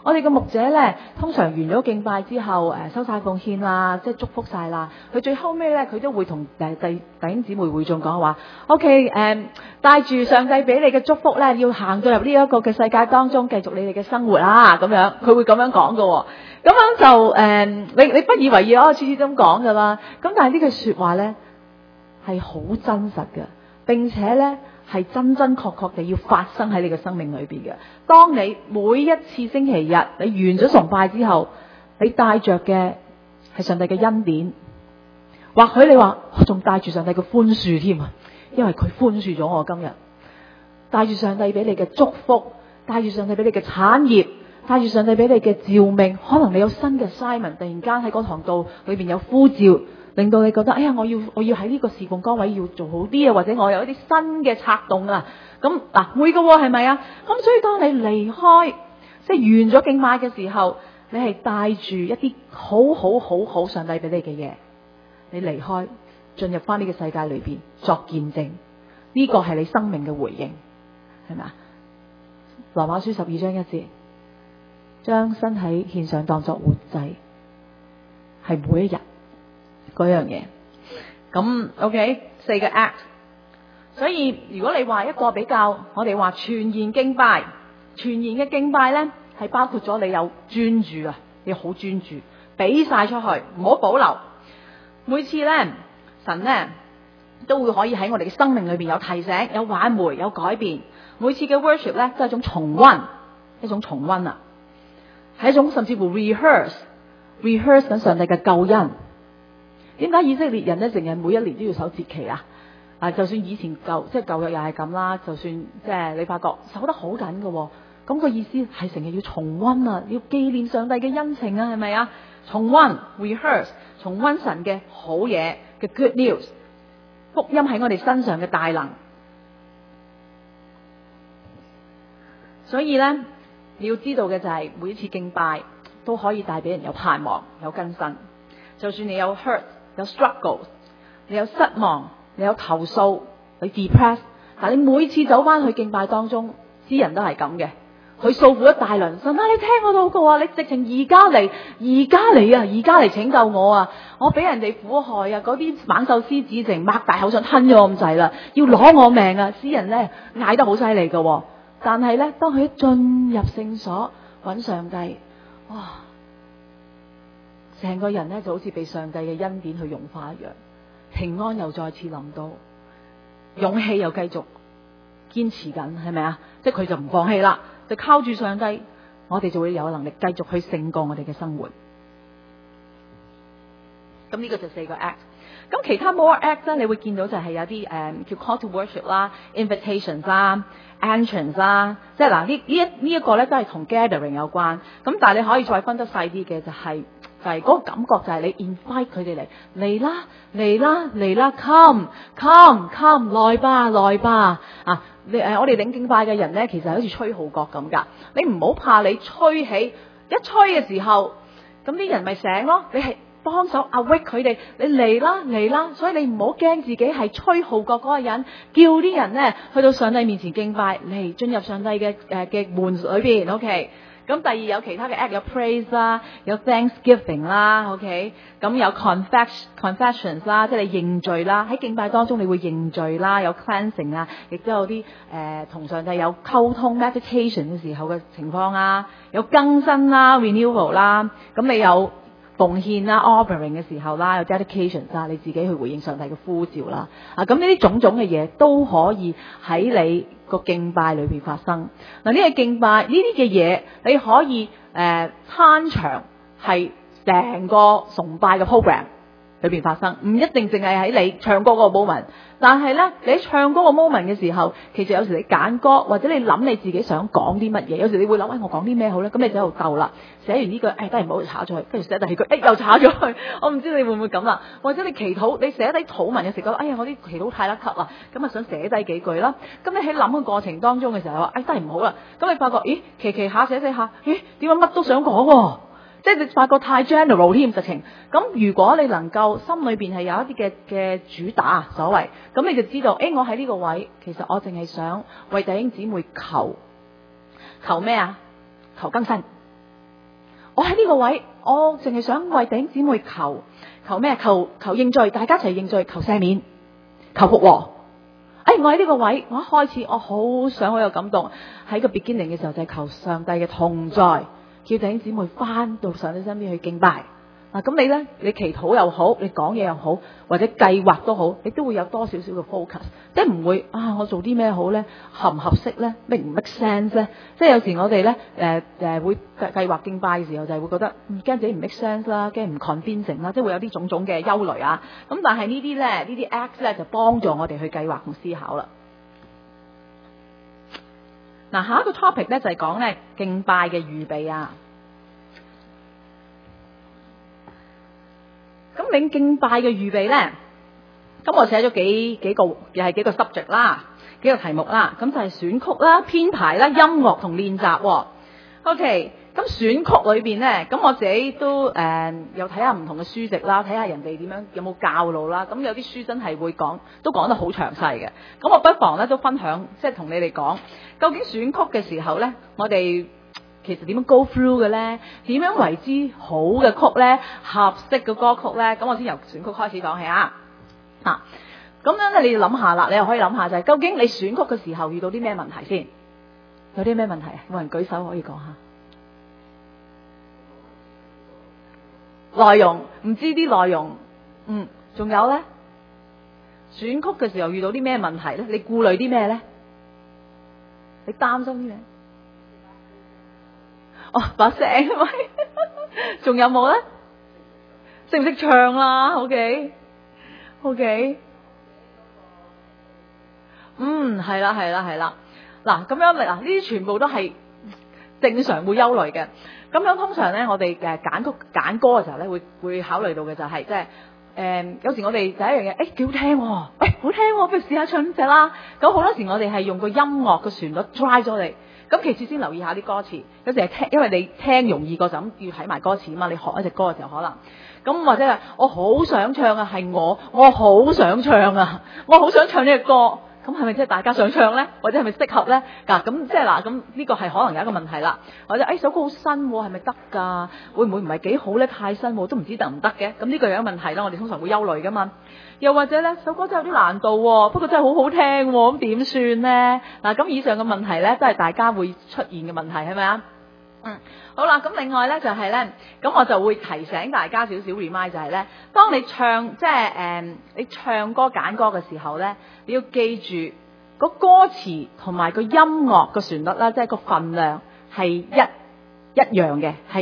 我哋嘅牧者咧，通常完咗敬拜之後，收晒奉獻啦，即係祝福晒啦。佢最後尾咧，佢都會同弟兄姊妹會眾講話 ，OK，帶住上帝俾你嘅祝福咧，要行到入呢一個嘅世界當中，繼續你哋嘅生活啦，咁樣佢會咁樣講㗎。咁樣就你不以為意次次都咁講噶啦。咁但係呢句說話咧係好真實嘅，並且咧係真真確確地要發生喺你嘅生命裏邊嘅。當你每一次星期日你完咗崇拜之後，你帶着嘅係上帝嘅恩典，或許你話我仲帶住上帝嘅寬恕添啊，因為佢寬恕咗我今日，帶住上帝俾你嘅祝福，帶住上帝俾你嘅產業，帶住上帝俾你嘅召命，可能你有新嘅 assignment， 突然間喺嗰堂道裏邊有呼召，令到你覺得哎呀，我要喺呢個事奉崗位要做好啲啊，或者我有一啲新嘅策動啊。咁嗱會噶係咪啊？咁所以當你離開即係完咗敬拜嘅時候，你係帶住一啲好上帝俾你嘅嘢，你離開進入翻呢個世界裏邊作見證，呢個係你生命嘅回應，係咪啊？羅馬書12章1節，將身體獻上當作活祭，係每一日嗰樣嘢。咁 OK， 4個 act。所以如果你話一個比較，我哋話全然敬拜，全然嘅敬拜咧係包括咗你有專注啊，你好專注，俾晒出去，唔好保留。每次咧，神咧都會可以喺我哋嘅生命裏邊有提醒、有挽回、有改變。每次嘅 worship 咧都係一種重溫，一種重溫啊，係一種甚至乎 rehearse 緊上帝嘅救恩。點解以色列人咧成日每一年都要守節期啊？就算以前舊約又係咁啦，就算即係你發覺守得好緊嘅，咁個意思係成日要重溫啊，要紀念上帝嘅恩情啊，係咪啊？重溫 rehearse 重溫神嘅好嘢嘅 good news， 福音喺我哋身上嘅大能。所以咧，你要知道嘅就係每一次敬拜都可以帶俾人有盼望、有更新。就算你有 hurt、有 struggle、你有失望、你有投訴、你 depress， 但你每次走翻去敬拜當中，詩人都係咁嘅，佢訴苦一大輪，神啊，你聽我禱告啊，你直情而家嚟拯救我啊！我俾人哋苦害啊，嗰啲猛獸獅子淨擘大口想吞咗我咁滯啦，要攞我命啊！詩人咧嗌得好犀利嘅，但係咧當佢一進入聖所揾上帝，哇！成個人咧就好似被上帝嘅恩典去融化一樣，平安又再次臨到，勇氣又繼續堅持緊，係咪啊？即係佢就唔放棄啦，就靠住上帝，我哋就會有能力繼續去勝過我哋嘅生活。咁呢個就4個 act。咁其他 more act 咧，你會見到就係有啲叫 call to worship 啦、invitations 啦、entrance 啦，即係嗱呢一個咧都係同 gathering 有關。咁但係你可以再分得細啲嘅就係嗰個感覺就係你 invite 佢哋嚟啦 come 來吧啊！我哋領敬拜嘅人咧，其實好似吹號角咁噶。你唔好怕你吹起，一吹嘅時候，咁啲人咪醒咯。你係幫手 awake 佢哋，你嚟啦，所以你唔好驚自己係吹號角嗰個人，叫啲人咧去到上帝面前敬拜，嚟進入上帝嘅門裏邊。OK， 咁第二有其他嘅 act， 有 praise 啦，有 thanksgiving 啦。OK， 咁有 confessions 啦，即係你認罪啦。喺敬拜當中你會認罪啦，有 cleansing 啊，亦都有啲同上帝有溝通 meditation 嘅時候嘅情況啊，有更新啦 renewal 啦，咁你有奉獻啦 offering 嘅時候啦，有 dedication 啦，你自己去回應上帝嘅呼召啦。咁呢啲種種嘅嘢都可以喺你個敬拜裏邊發生。嗱，呢個敬拜呢啲嘅嘢，你可以攤場係成個崇拜嘅 program 裏邊發生，唔一定淨係喺你唱歌嗰個 moment。但係咧，你唱歌個 moment 嘅時候，其實有時你揀歌，或者你諗你自己想講啲乜嘢，有時你會諗，我講啲咩好咧？咁你就喺度鬥啦。寫完呢句，都係唔好炒咗佢，跟住寫第二句，又炒咗佢。我唔知你會唔會咁啦。或者你祈禱，你寫低禱文嘅時候，覺得我啲祈禱太甩級啦，咁想寫低幾句啦。咁你喺諗嘅過程當中嘅時候，話都係唔好啦。咁你發覺，期下寫下，點解乜都想講喎？即係你發覺太 general 添實情。咁如果你能夠心裏邊係有一啲嘅主打所謂，咁你就知道，我喺呢個位，其實我淨係想為弟兄姊妹求咩啊？求更新， 我喺呢個位，我淨係想為弟兄姊妹求咩？求認罪，大家一齊認罪，求赦免，求復和。我喺呢個位，我一開始我好想好有感動，喺個 beginning 嘅時候就係求上帝嘅同在，叫弟兄姊妹翻到上帝身邊去敬拜。咁你呢，你祈禱又好，你講嘢又好，或者計劃都好，你都會有多少少嘅 focus，即係唔會我做啲咩好呢？合唔合適呢？ make 唔 make sense 呢？即係有時我哋呢會計劃敬拜嘅時候就係會覺得驚自己唔 make sense 啦，驚唔 convincing 啦，即係會有啲種種嘅憂慮啊。咁但係呢啲 acts 呢就幫助我哋去計劃同思考啦。嗱，下一個 topic 呢就係講呢敬拜嘅預備啊。咁你敬拜嘅預備呢？咁我寫咗幾個，又係幾個 subject 啦，幾個題目啦。咁就係選曲啦、編排啦、音樂同練習。OK，咁選曲裏邊呢，咁我自己都又睇下唔同嘅書籍啦，睇下人哋點樣有冇教路啦。咁有啲書真係會講，都講得好詳細嘅。咁我不妨咧都分享，即係同你哋講，究竟選曲嘅時候呢，我哋其實點樣 go through 嘅咧？點樣為之好嘅曲咧？合適嘅歌曲咧？咁我先由選曲開始講起啊！咁樣咧，你要諗下啦，你又可以諗下就係，究竟你選曲嘅時候遇到啲咩問題先？有啲咩問題啊？冇人舉手可以講下。內容唔知啲內容，仲有咧？選曲嘅時候遇到啲咩問題咧？你顧慮啲咩咧？你擔心啲咩？把聲咪，仲有冇咧？識唔識唱啦？OK，係啦。嗱，咁樣呢啲全部都係正常會憂慮嘅。咁樣通常咧，我哋揀歌嘅時候咧，會考慮到嘅就係即係有時我哋第一樣嘢，幾好聽喎，好聽喎，不如試下唱呢隻啦。咁好多時我哋係用個音樂嘅旋律 drive 咗你。咁其次先留意下啲歌詞，有時係聽，因為你聽容易過就咁要睇埋歌詞啊嘛。你學一隻歌嘅時候可能，咁或者係我好想唱啊，係我好想唱啊，我好想唱呢隻歌。咁係咪即係大家想唱咧？或者係咪適合咧？咁即係咁呢個係可能有一個問題啦。或者首歌好新喎，係咪得㗎？會唔會唔係幾好咧？太新喎，都唔知得唔得嘅。咁呢個有一個問題啦，我哋通常會憂慮㗎嘛。又或者咧，首歌真係有啲難度喎，不過真係好好聽喎，咁點算咧？咁以上嘅問題咧，都係大家會出現嘅問題，係咪啊？好啦，咁另外咧就係咧，咁我就會提醒大家少少 remind 就係咧，當你唱即係你唱歌揀歌嘅時候咧，你要記住個歌詞同埋個音樂個旋律啦，即係個分量係一樣嘅，係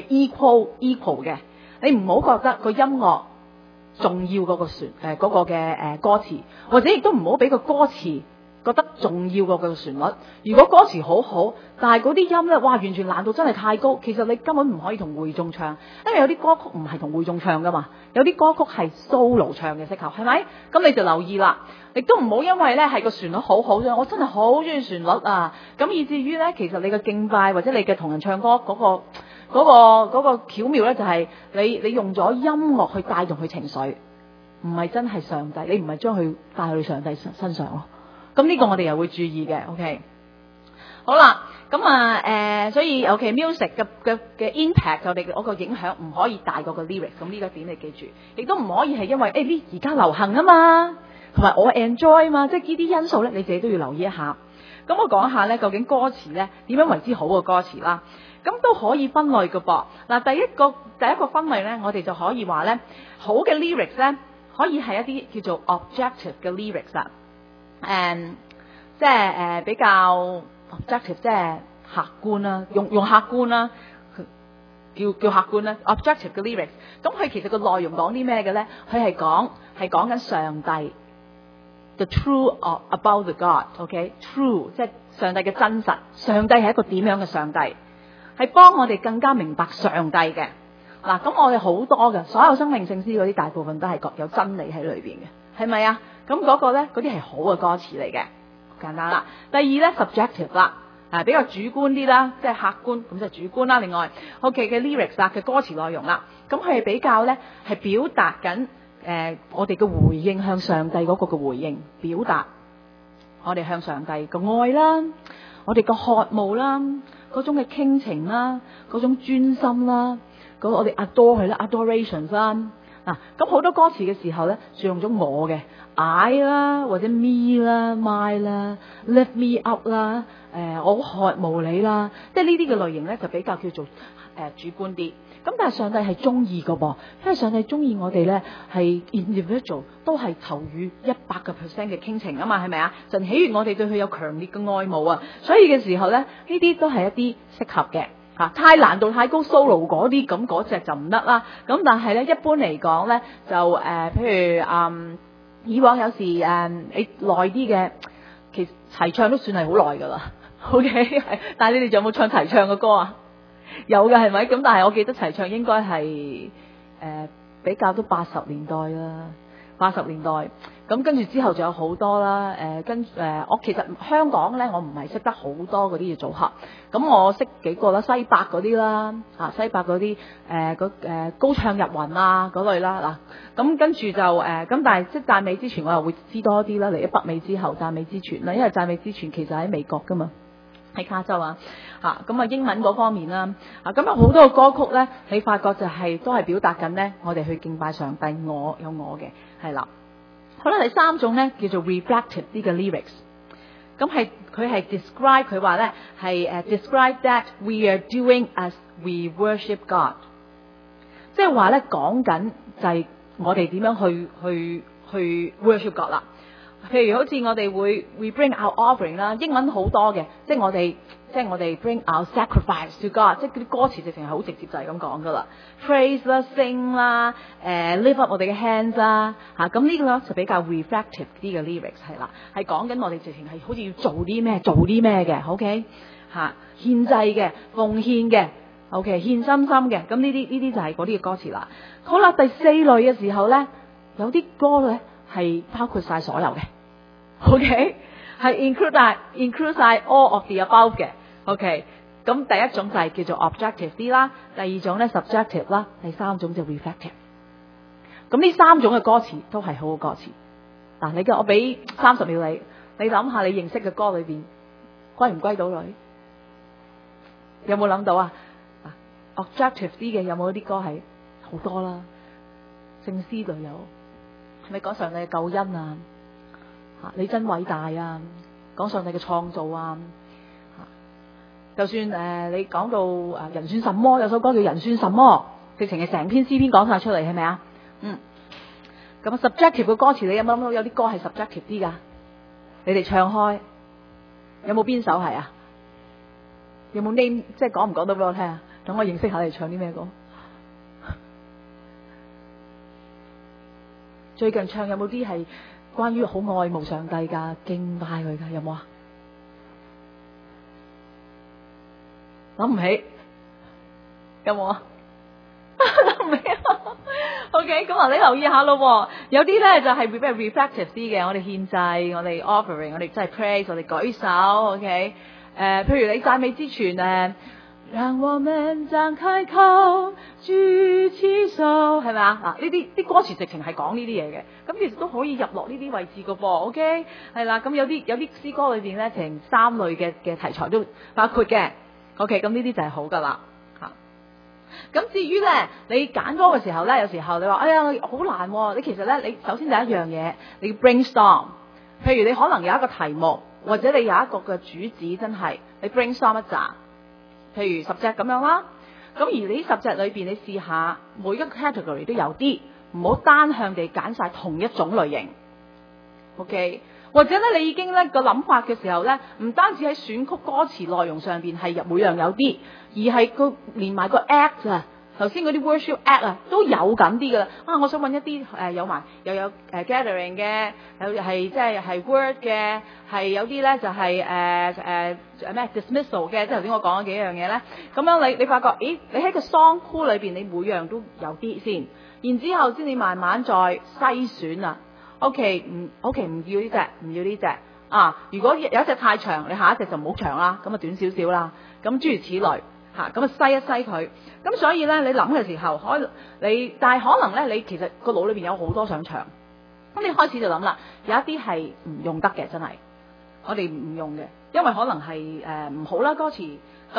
equal 嘅。你唔好覺得個音樂重要嗰個嗰個嘅歌詞，或者亦都唔好俾個歌詞覺得重要過個旋律。如果歌詞好，但係嗰啲音咧，哇，完全難度真係太高，其實你根本唔可以同會眾唱，因為有啲歌曲唔係同會眾唱噶嘛，有啲歌曲係 solo 唱嘅適合，係咪？咁你就留意啦，亦都唔好因為咧係個旋律好啫，我真係好中意旋律啊，咁以至於咧，其實你嘅敬拜或者你嘅同人唱歌嗰個巧妙咧，就係你用咗音樂去帶動佢情緒，唔係真係上帝，你唔係將佢帶去上帝身上咯。咁呢個我哋又會注意嘅 ，OK。好啦，咁所以 OK，music 嘅 impact 我哋嗰個影響唔可以大過個 lyrics， 咁呢個點你記住，亦都唔可以係因為呢而家流行啊嘛，同埋我 enjoy 嘛，即係呢啲因素咧，你自己都要留意一下。咁我講下咧，究竟歌詞咧點樣為之好嘅歌詞啦？咁都可以分類嘅噃。嗱，第一個分類咧，我哋就可以話咧，好嘅 lyrics 咧，可以係一啲叫做 objective 嘅 lyrics 啦。即係比較 objective， 即係客觀啦，用客觀啦，叫客觀啦 ，objective 嘅 lyrics。咁佢其實個內容講啲咩嘅咧？佢係講緊上帝 the true about the God，OK，true 即係上帝嘅真實。上帝係一個點樣嘅上帝？係幫我哋更加明白上帝嘅。嗱，咁我哋好多嘅，所有生命聖詩嗰啲大部分都係有真理喺裏邊嘅，係咪啊？咁嗰個咧，嗰啲係好嘅歌詞嚟嘅，簡單啦。第二咧 subjective 啦，比較主觀啲啦，即係客觀，咁就主觀啦。另外 OK 嘅 lyrics 嘅歌詞內容啦，咁佢係比較咧係表達緊我哋嘅回應向上帝嗰個嘅回應，表達我哋向上帝嘅愛啦，我哋嘅渴慕啦，嗰種嘅傾情啦，嗰種專心啦， 我哋 adore 佢啦 ，adoration 啦。嗱，咁好多歌詞嘅時候咧，就用咗我嘅 I 啦，或者 me 啦、my 啦、lift me up 啦，我好渴慕你啦，即係呢啲嘅類型咧就比較叫做主觀啲。咁但係上帝係中意㗎噃，因為上帝中意我哋咧係 individual， 都係投予100% 嘅傾情啊嘛，係咪啊？神喜悅我哋對佢有強烈嘅愛慕啊，所以嘅時候咧，呢啲都係一啲適合嘅。太難度太高 solo 嗰啲咁嗰隻就唔得啦。咁但係咧，一般嚟講咧，就譬如以往有時你耐啲嘅，其實齊唱都算係好耐噶啦。OK， 但係你哋仲有冇唱齊唱嘅歌啊？有嘅係咪？咁但係我記得齊唱應該係比較都80年代啦，80年代。咁跟住之後仲有好多啦，我其實香港咧，我唔係識得好多嗰啲嘅組合，咁我識幾個啦，西伯嗰啲啦，西伯嗰啲高唱入雲啊嗰類啦，嗱，咁跟住就咁，但係即係讚美之泉我又會知多啲啦，嚟咗北美之後讚美之泉啦，因為讚美之泉其實喺美國噶嘛，喺加州啊，咁啊英文嗰方面啦，咁有好多個歌曲咧，你發覺就係都係表達緊咧，我哋去敬拜上帝，我有我嘅，係啦。好啦，第三種咧叫做 reflective 啲嘅 lyrics， 咁佢係 describe 佢話咧係describe that we are doing as we worship God， 即係話咧講緊就係我哋點樣去 worship God 啦。譬如好似我哋會 we bring our offering 啦，英文好多嘅，即係我哋 bring our sacrifice to God， 即係嗰啲歌詞直情係好直接就係咁講噶啦 ，praise 啦、sing 啦、lift up 我哋嘅 hands 啦，咁呢個咧就比較 reflective 啲嘅 lyrics 係啦，係講緊我哋直情係好似要做啲咩嘅 ，OK 獻祭嘅、奉獻嘅 ，OK 獻心嘅，咁呢啲就係嗰啲嘅歌詞啦。好啦，第四類嘅時候咧，有啲歌咧係包括晒所有嘅。OK， 係 include 晒 all of the above 嘅。OK， 咁第一種就係叫做 objective 啲啦，第二種咧 subjective 啦，第三種就 reflective。咁呢三種嘅歌詞都係好好歌詞。嗱，我俾30秒你諗下你認識嘅歌裏邊歸唔歸到女？有冇諗到啊？objective 啲嘅有冇啲歌係好多啦？聖詩就有，係咪講上帝嘅救恩啊？你真偉大啊！講上帝嘅創造啊！就算你講到人算什麼，有首歌叫人算什麼，直情係成篇詩篇講晒出嚟，係咪啊？咁 subjective 嘅歌詞，你有冇諗到有啲歌係 subjective 啲噶？你哋唱開，有冇邊首係啊？有冇 name 即係講唔講到俾我聽啊？等我認識下你唱啲咩歌？最近唱有冇啲係關於好愛慕上帝噶，敬拜佢噶，有冇啊？諗唔起，有冇啊？諗唔起OK， 咁你留意下咯，有啲咧就係 reflective 啲嘅，我哋獻祭，我哋 offering， 我哋真係 praise， 我哋舉手 OK， 譬如你讚美之泉讓我們張開口舉起手，係咪啊？呢啲歌詞直情係講呢啲嘢嘅，咁其實都可以入落呢啲位置噶噃 OK， 係啦，咁有啲詩歌裏邊咧，成3類嘅題材都包括嘅 OK， 咁呢啲就係好噶啦。咁至於咧，你揀歌嘅時候咧，有時候你話哎呀好難你其實咧，你首先第一樣嘢你要 brainstorm， 譬如你可能有一個題目，或者你有一個嘅主旨，真係你 brainstorm 一紮，譬如10隻咁樣啦。咁而你呢10隻裏邊，你試下每一個 category 都有啲，唔好單向地揀晒同一種類型 OK， 或者咧你已經咧個諗法嘅時候咧，唔單止喺選曲歌詞內容上邊係每樣有啲，而係佢連埋個 act 啊，頭先嗰啲 worship act 啊都有緊啲噶啦。我想揾一啲有埋又有gathering 嘅，有係即係 word 嘅，係有啲咧就係咩 dismissal 嘅，即係頭先我講咗幾樣嘢咧。咁樣你發覺，咦？你喺個 song pool 裏邊，你每樣都有啲先，然之後先你慢慢再篩選啊。OK， 唔要呢隻，唔要呢隻啊！如果有一隻太長，你下一隻就唔好長啦，咁啊短少少啦。咁諸如此類咁啊篩一篩佢。咁所以咧，你諗嘅時候，但係可能咧，你其實個腦裏邊有好多想唱。咁你開始就諗啦，有一啲係唔用得嘅，真係我哋唔用嘅，因為可能係唔好啦歌詞。咁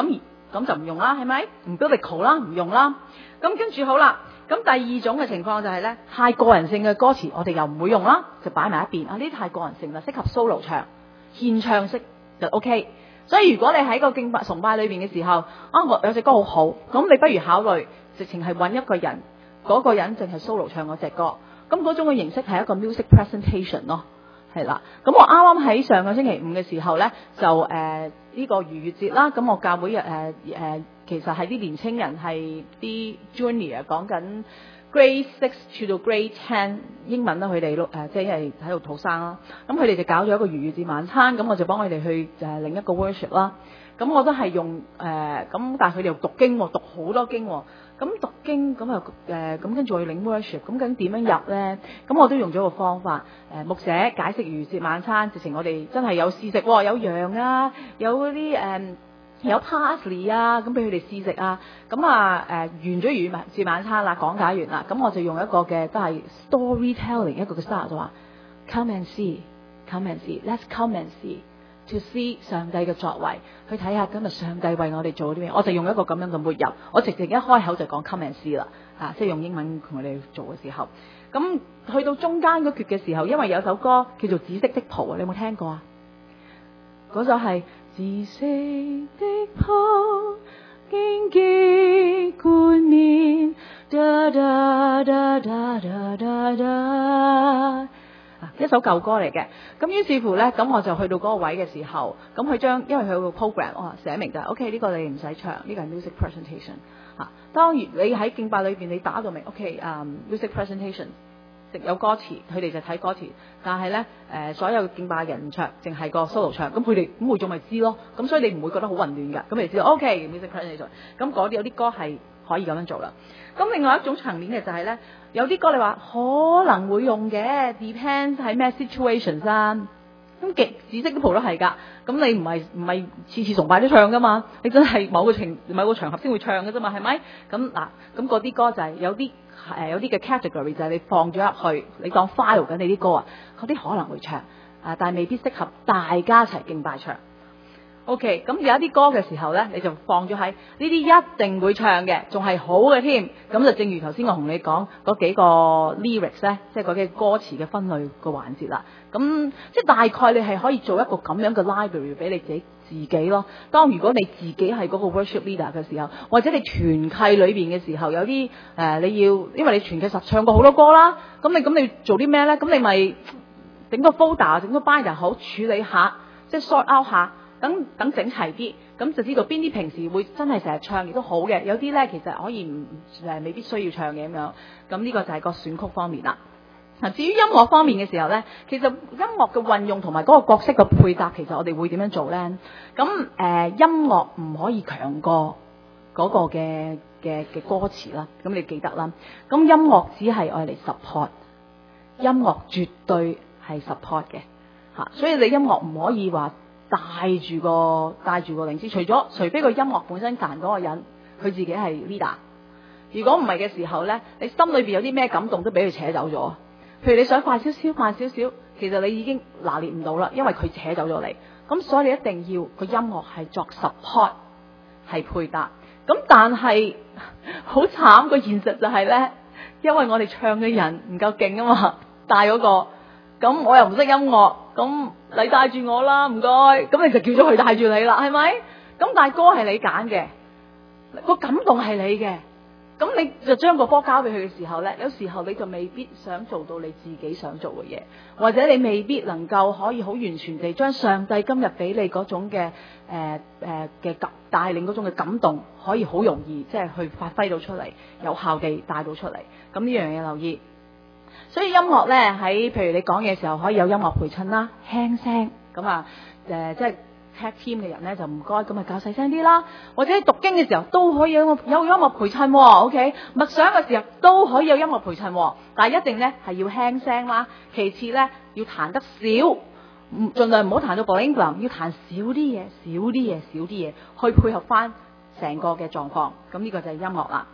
咁就唔用啦，係咪？唔 biblical 啦，唔用啦。咁跟住好啦，咁第二種嘅情況就係咧，太個人性嘅歌詞我哋又唔會用啦，就擺埋一邊。啊，呢啲太個人性啦，適合 solo 唱、獻唱式就 OK。所以如果你喺個敬拜崇拜裏邊嘅時候，我有隻歌好好，咁你不如考慮直情係揾一個人，嗰個人淨係 solo 唱嗰隻歌，咁嗰種嘅形式係一個 music presentation 咯，係啦。咁我啱啱喺上個星期五嘅時候咧，就呢個逾越節啦，咁我教會其實係啲年青人係啲 junior 講緊 grade 6去到 grade 10英文啦，佢哋即係喺度土生啦，咁佢哋就搞咗一個逾越節晚餐，咁我就幫佢哋去另一個 worship 啦。咁我都係用咁，但係佢哋又讀經喎，讀好多經喎。咁讀經咁又咁跟住我要領 worship，咁究竟點樣入咧？咁我都用咗個方法，牧者解釋逾越節晚餐，直情我哋真係有試食喎，有羊啊，有嗰啲有 parsley 啊，咁俾佢哋試食啊。咁完咗逾越節晚餐啦，講解完啦，咁我就用一個嘅都係 storytelling 一個嘅 style 就話 come and see，come and see，let's come and see。To see 上帝嘅作為，去睇下今日上帝為我哋做啲咩，我就用一個咁樣嘅末入，我直情一開口就講 come and see 啦，即係用英文同我哋做嘅時候，咁去到中間嗰橛嘅時候，因為有首歌叫做《紫色的袍》啊，你有冇聽過啊？嗰首係紫色的袍，荊棘冠冕，噠噠噠噠噠噠噠。一首舊歌嚟嘅，咁於是乎咧，咁我就去到嗰個位嘅時候，咁佢將因為佢有個 program 寫明就係 OK， 呢個你唔使唱，呢個係 music presentation 嚇。當然你喺敬拜裏邊你打到明 OK， music presentation 有歌詞，佢哋就睇歌詞，但係咧所有敬拜人唔唱，淨係個 solo 唱，咁佢哋咁會眾咪知咯，咁所以你唔會覺得好混亂㗎，咁你知道 OK music presentation， 咁嗰啲有啲歌係可以咁樣做啦。咁另外一種層面嘅就係咧，有啲歌你話可能會用嘅 ，depends 喺咩 situation 啊。咁紫色啲袍都係㗎，咁你唔係次次崇拜都唱㗎嘛，你真係某個場合先會唱㗎啫嘛，係咪？咁嗱，咁嗰啲歌就係有啲嘅 category 就係你放咗入去，你當 file 緊你啲歌啊，嗰啲可能會唱，但係未必適合大家一齊敬拜唱。OK， 咁有一啲歌嘅時候咧，你就放咗喺呢啲一定會唱嘅，仲係好嘅添。咁就正如頭先我同你講嗰幾個 lyrics 咧，即係嗰啲歌詞嘅分類個環節啦。咁即係大概你係可以做一個咁樣嘅 library 俾你自己咯。當如果你自己係嗰個 worship leader 嘅時候，或者你團契裏邊嘅時候，有啲你要，因為你團契實唱過好多歌啦，咁你做啲咩咧？咁你咪整個 folder， 整個 binder 好處理下，即係 sort out 下。等整齊啲，咁就知道邊啲平時會真係成日唱亦都好嘅，有啲咧其實可以未必需要唱嘅咁樣。咁呢個就係個選曲方面啦。嗱，至於音樂方面嘅時候咧，其實音樂嘅運用同埋嗰個角色嘅配搭，其實我哋會點樣做咧？咁音樂唔可以強過嗰個嘅歌詞啦。咁你記得啦。咁音樂只係愛嚟 support， 音樂絕對係 support 嘅嚇。所以你音樂唔可以話帶住個領詩，除非個音樂本身彈嗰個人佢自己係 leader。如果唔係嘅時候咧，你心裏邊有啲咩感動都俾佢扯走咗。譬如你想快少少，其實你已經拿捏唔到啦，因為佢扯走咗你。咁所以你一定要個音樂係作 support， 係配搭。咁但係好慘個現實就係咧，因為我哋唱嘅人唔夠勁啊嘛，帶嗰個。咁我又唔識音樂，咁你帶住我啦，唔該。咁你就叫咗佢帶住你啦，係咪？咁但係歌係你揀嘅，個感動係你嘅，咁你就將個波交俾佢嘅時候咧，有時候你就未必想做到你自己想做嘅嘢，或者你未必能夠可以好完全地將上帝今日俾你嗰種嘅帶領嗰種嘅感動，可以好容易即係去發揮到出嚟，有效地帶到出嚟。咁呢樣嘢留意。所以音樂咧喺譬如你講嘢嘅時候可以有音樂陪襯啦，輕聲咁即係 tag team 嘅人咧就唔該咁較細聲啲啦，或者讀經嘅時候都可以有音樂陪襯，OK， 默想嘅時候都可以有音樂陪襯，但係一定咧係要輕聲啦。其次咧要彈得少，盡量唔好彈到 bling bling， 要彈少啲嘢去配合翻成個嘅狀況。咁呢個就係音樂啦。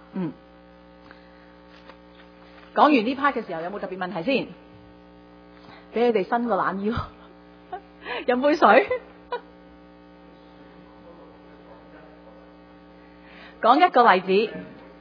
講完呢 part 嘅時候有冇特別問題先？俾你哋伸個懶腰，飲杯水。 講一個例子。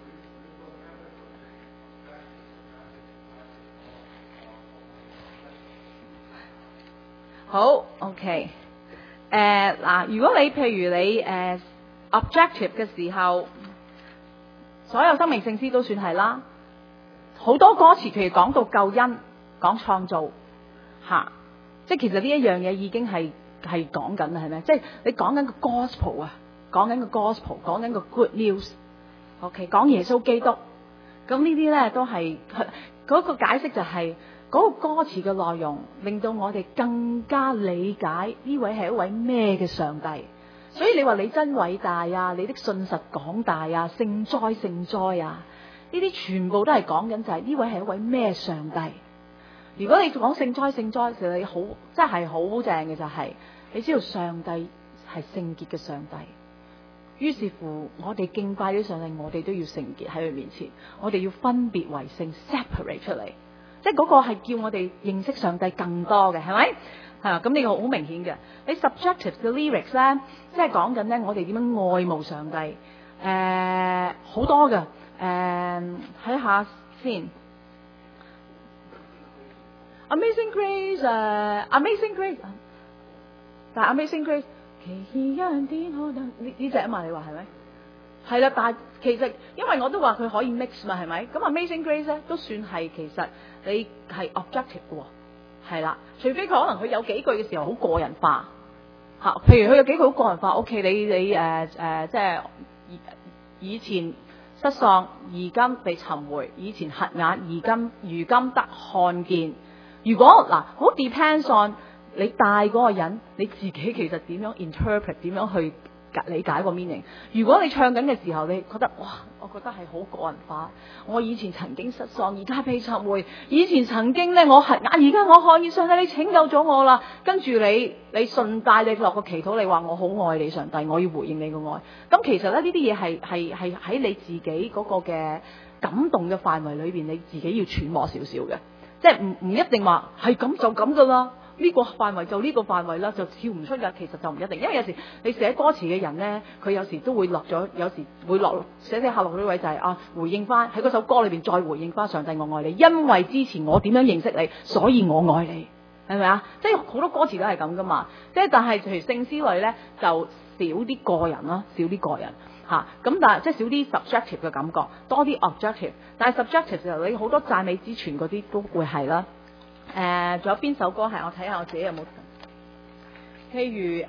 好 ，OK。嗱，如果你譬如你objective 嘅時候，所有生命聖詩都算係啦。好多歌詞譬如講到救恩、講創造嚇，即係其實呢一樣嘢已經係講緊啦，係咪？即係你講緊個 gospel 啊，講緊個 gospel， 講緊個 good news。OK， 講耶穌基督。咁呢啲咧都係嗰個解釋就係嗰個歌詞嘅內容，令到我哋更加理解呢位係一位咩嘅上帝。所以你話你真偉大啊，你的信實廣大啊，聖哉聖哉啊，呢啲全部都係講緊就係呢位係一位咩上帝。如果你講聖哉聖哉，其實你好真係好正嘅就係，你知道上帝係聖潔嘅上帝。於是乎，我哋敬拜啲上帝，我哋都要聖潔喺佢面前，我哋要分別為聖 ，separate 出嚟，即係嗰個係叫我哋認識上帝更多嘅，係咪？係咁呢個好明顯嘅。你 subjective 嘅 lyrics 咧，即係講緊咧，我哋點樣愛慕上帝？好多嘅，睇下先。Amazing Grace，Amazing Grace， 但係 Amazing Grace。奇異恩典可能呢隻啊嘛，你話係咪？係啦，但係其實因為我都話佢可以 mix 嘛，係咪？咁 Amazing Grace 咧都算係其實你係 objective 嘅喎，係啦。除非佢可能佢有幾句嘅時候好個人化嚇，譬如佢有幾句好個人化 ，OK， 你即係以前失喪，而今被尋回；以前瞎眼，如今得看見。如果嗱，好 depends on。你帶嗰個人，你自己其實點樣 interpret， 點樣去理解個 meaning？ 如果你唱緊嘅時候，你覺得哇，我覺得係好個人化。我以前曾經失喪，而家被尋回；以前曾經咧，我係而家我可以，上帝你拯救咗我啦。跟住你順帶你落個祈禱，你話我好愛你，上帝，我要回應你個愛。咁其實咧，呢啲嘢係喺你自己嗰個嘅感動嘅範圍裏邊，你自己要揣摩少少嘅，即係唔一定話係咁就咁噶啦。呢個範圍就呢個範圍啦，就跳唔出㗎。其實就唔一定，因為有時你寫歌詞嘅人咧，佢有時都會落咗，有時會寫下落呢位就係回應翻喺嗰首歌裏邊再回應翻上帝我愛你，因為之前我點樣認識你，所以我愛你，係咪啊？即係好多歌詞都係咁噶嘛。即係但係譬如聖詩類咧就少啲個人啦，少啲個人嚇。咁但係即係少啲 subjective 嘅感覺，多啲 objective。但係 subjective 就你好多讚美之泉嗰啲都會係啦。仲有邊首歌係我睇下我自己有冇？譬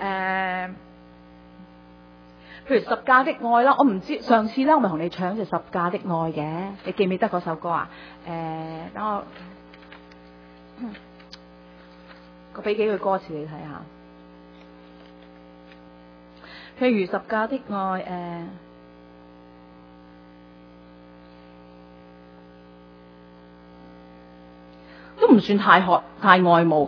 如十架的愛啦，我唔知上次咧我咪同你唱隻十架的愛嘅，你記唔記得嗰首歌啊？等我俾幾句歌詞你睇下。譬如十架的愛，都唔算太愛慕，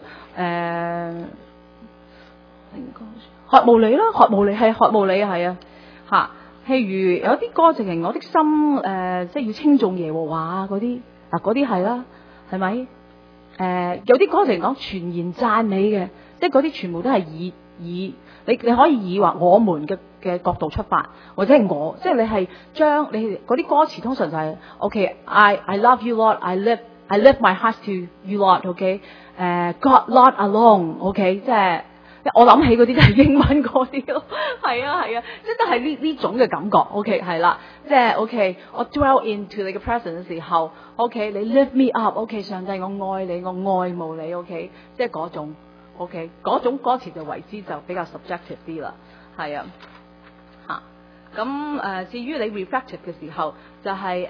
渴慕你啦，渴慕你係渴慕你係啊嚇。譬如有啲歌直情我的心即係要稱頌耶和華嗰啲，嗱嗰啲係啦，係咪？有啲歌直情講全然讚美嘅，即係嗰啲全部都係以你可以以話我們嘅角度出發，或者係我，即係你係將你嗰啲歌詞通常就係 OK，I love you Lord, I lift my heart to you Lord，OK，God Lord alone，OK，即係我諗起嗰啲就係英文嗰啲咯，係啊，即係都係呢種嘅感覺 ，OK 係啦，即係 OK，我 dwell into 你嘅 presence 嘅時候 ，OK， 你 lift me up，OK， 上帝我愛你，我愛慕你 ，OK， 即係嗰種 OK， 嗰種歌詞就為之就比較 subjective 啲啦，係啊，嚇，咁至於你 reflective 嘅時候就係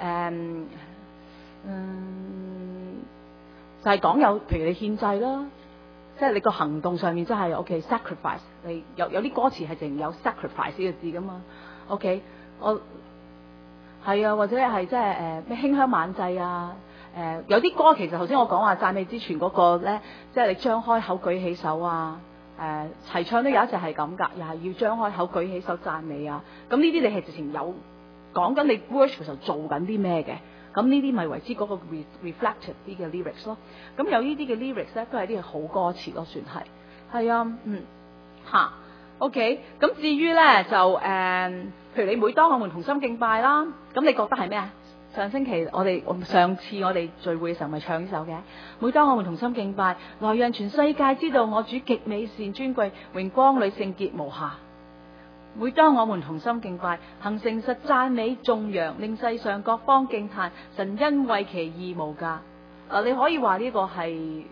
就係講有，譬如你獻祭啦，即係你個行動上面真係 OK，sacrifice， 你有啲歌詞係淨有 sacrifice 呢個字噶嘛 ，OK， 我係啊，或者係即係咩馨香晚祭啊，有啲歌其實頭先我講話讚美之泉嗰個咧，即係你張開口舉起手啊，齊唱都有一隻係咁㗎，又係要張開口舉起手讚美啊，咁呢啲你係直情有講緊你 worship 嘅時候做緊啲咩嘅？咁呢啲咪為之嗰個 reflective 啲嘅 lyrics 咯。咁有呢啲嘅 lyrics 咧，都係啲好歌詞咯，算係。係啊，嚇。 OK， 咁至於咧就譬如你每當我們同心敬拜啦，咁你覺得係咩啊？上次我哋聚會嘅時候咪唱呢首嘅，每當我們同心敬拜，來讓全世界知道我主極美善尊貴，榮光裏聖潔無瑕。每當我們同心敬拜，行誠實讚美頌揚，令世上各方敬嘆，神因為其義無價。你可以話呢個係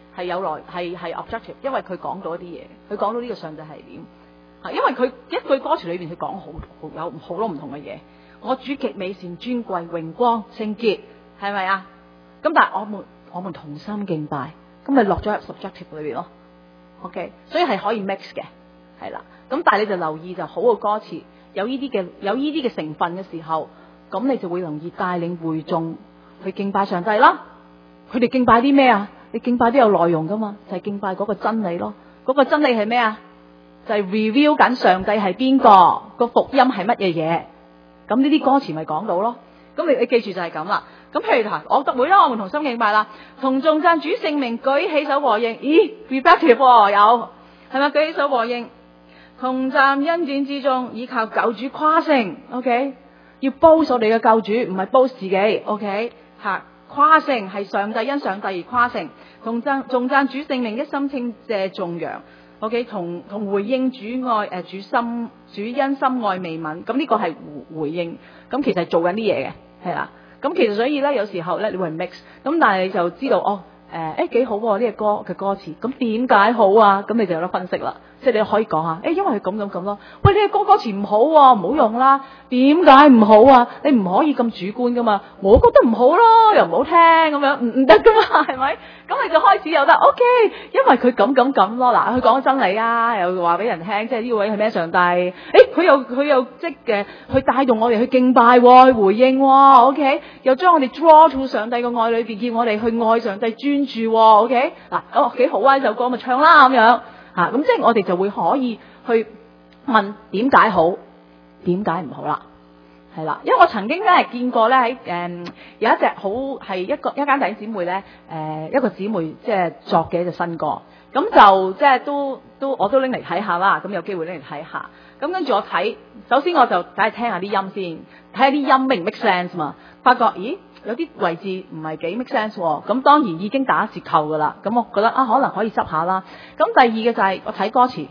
objective， 因為佢講到一啲嘢，佢講到呢個上帝係點，因為佢一句歌詞裏邊佢講有好多唔同嘅嘢。我主極美善尊貴榮光聖潔，係咪啊？咁但係我們同心敬拜，咁咪落咗入 subjective 裏邊咯。OK， 所以係可以 mix 嘅，係啦。咁但係你就留意就好嘅歌詞有呢啲嘅成分嘅時候，咁你就會容易帶領會眾去敬拜上帝啦。佢哋敬拜啲咩啊？你敬拜都有內容噶嘛，就係敬拜嗰個真理咯。嗰個真理係咩啊？就係 review 緊上帝係邊個，個福音係乜嘢嘢。咁呢啲歌詞咪講到咯。咁你記住就係咁啦。咁譬如每當我們同心敬拜啦，同頌讚主聖名，舉起手和應。咦 ，repetitive 有係咪？舉起手和應，同站恩典之中，依靠救主誇勝。OK， 要 boast 我哋嘅救主，唔係 boast 自己。OK， 吓誇勝係上帝因上帝而誇勝，頌讚主聖名，一心稱謝頌揚。OK， 同回應主愛主因心愛未泯，咁呢個係回應，咁其實係做緊啲嘢嘅，係啦。咁其實所以咧，有時候咧你會 mix， 咁但係你就知道幾好喎，呢個歌嘅歌詞，咁點解好啊？咁你就有得分析啦，即係你可以講下，因為佢咁咯。喂，呢個歌詞唔好喎，唔好用啦。點解唔好啊？你唔可以咁主觀噶嘛。我覺得唔好咯，又唔好聽咁樣，唔得噶嘛，係咪？咁你就開始有得 OK， 因為佢咁咯。嗱，佢講真理啊，又話俾人聽，即係呢位係咩上帝？佢又即嘅去帶動我哋去敬拜，去回應，OK， 又將我哋 draw to 上帝嘅愛裏邊，叫我哋去愛上帝專注，OK， 嗱，幾好啊！呢首歌咪唱啦咁樣吓，咁即係我哋就會可以去問點解好，點解唔好啦。係啦，因為我曾經咧係見過咧喺有一隻好係一間弟兄姊妹咧一個姊妹即係作嘅一隻新歌，咁就即係都我都拎嚟睇下啦，咁有機會拎嚟睇下，咁跟住我睇，首先我就梗係聽下啲音先，睇下啲音 make 唔 make sense 嘛，發覺咦有啲位置唔係幾 make sense 喎，咁當然已經打折扣噶啦，咁我覺得可能可以執下啦。咁第二嘅就係我睇歌詞，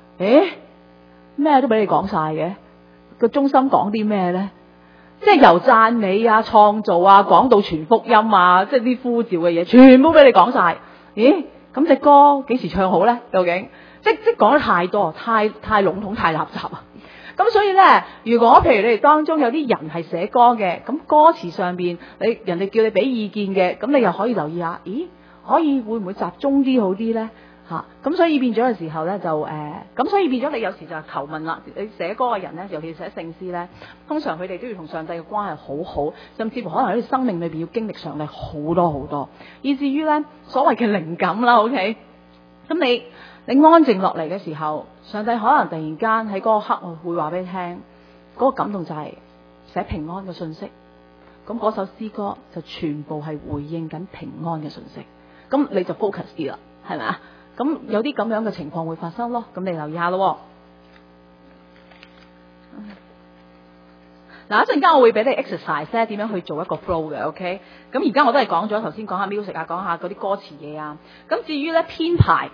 咩都俾你講晒嘅。個中心講啲咩咧？即係由讚美啊、創造啊，講到全福音啊，即係啲呼召嘅嘢，全部俾你講晒。咦？咁隻歌幾時唱好咧？究竟？即講得太多，太籠統，太垃圾啊！咁所以咧，如果譬如你哋當中有啲人係寫歌嘅，咁歌詞上邊人哋叫你俾意見嘅，咁你又可以留意下，咦？會唔會集中啲好啲咧？咁所以變咗嘅時候咧，就咁所以變咗你有時就求問啦。你寫歌嘅人咧，尤其寫聖詩咧，通常佢哋都要同上帝嘅關係好好，甚至乎可能喺生命裏邊要經歷上帝好多好多，以至於咧所謂嘅靈感啦。OK， 咁你安靜落嚟嘅時候，上帝可能突然間喺嗰個刻會話俾你聽，嗰個感動就係寫平安嘅信息。咁嗰首詩歌就全部係回應緊平安嘅信息，咁你就 focus 啲啦，係咪啊？咁有啲咁樣嘅情況會發生咯，咁你留意下咯。嗱，一陣間我會俾你 exercise 咧，點樣去做一個 flow 嘅 ，OK？ 咁而家我都係講咗頭先講下 music 啊，講下嗰啲歌詞嘢啊。咁至於咧編排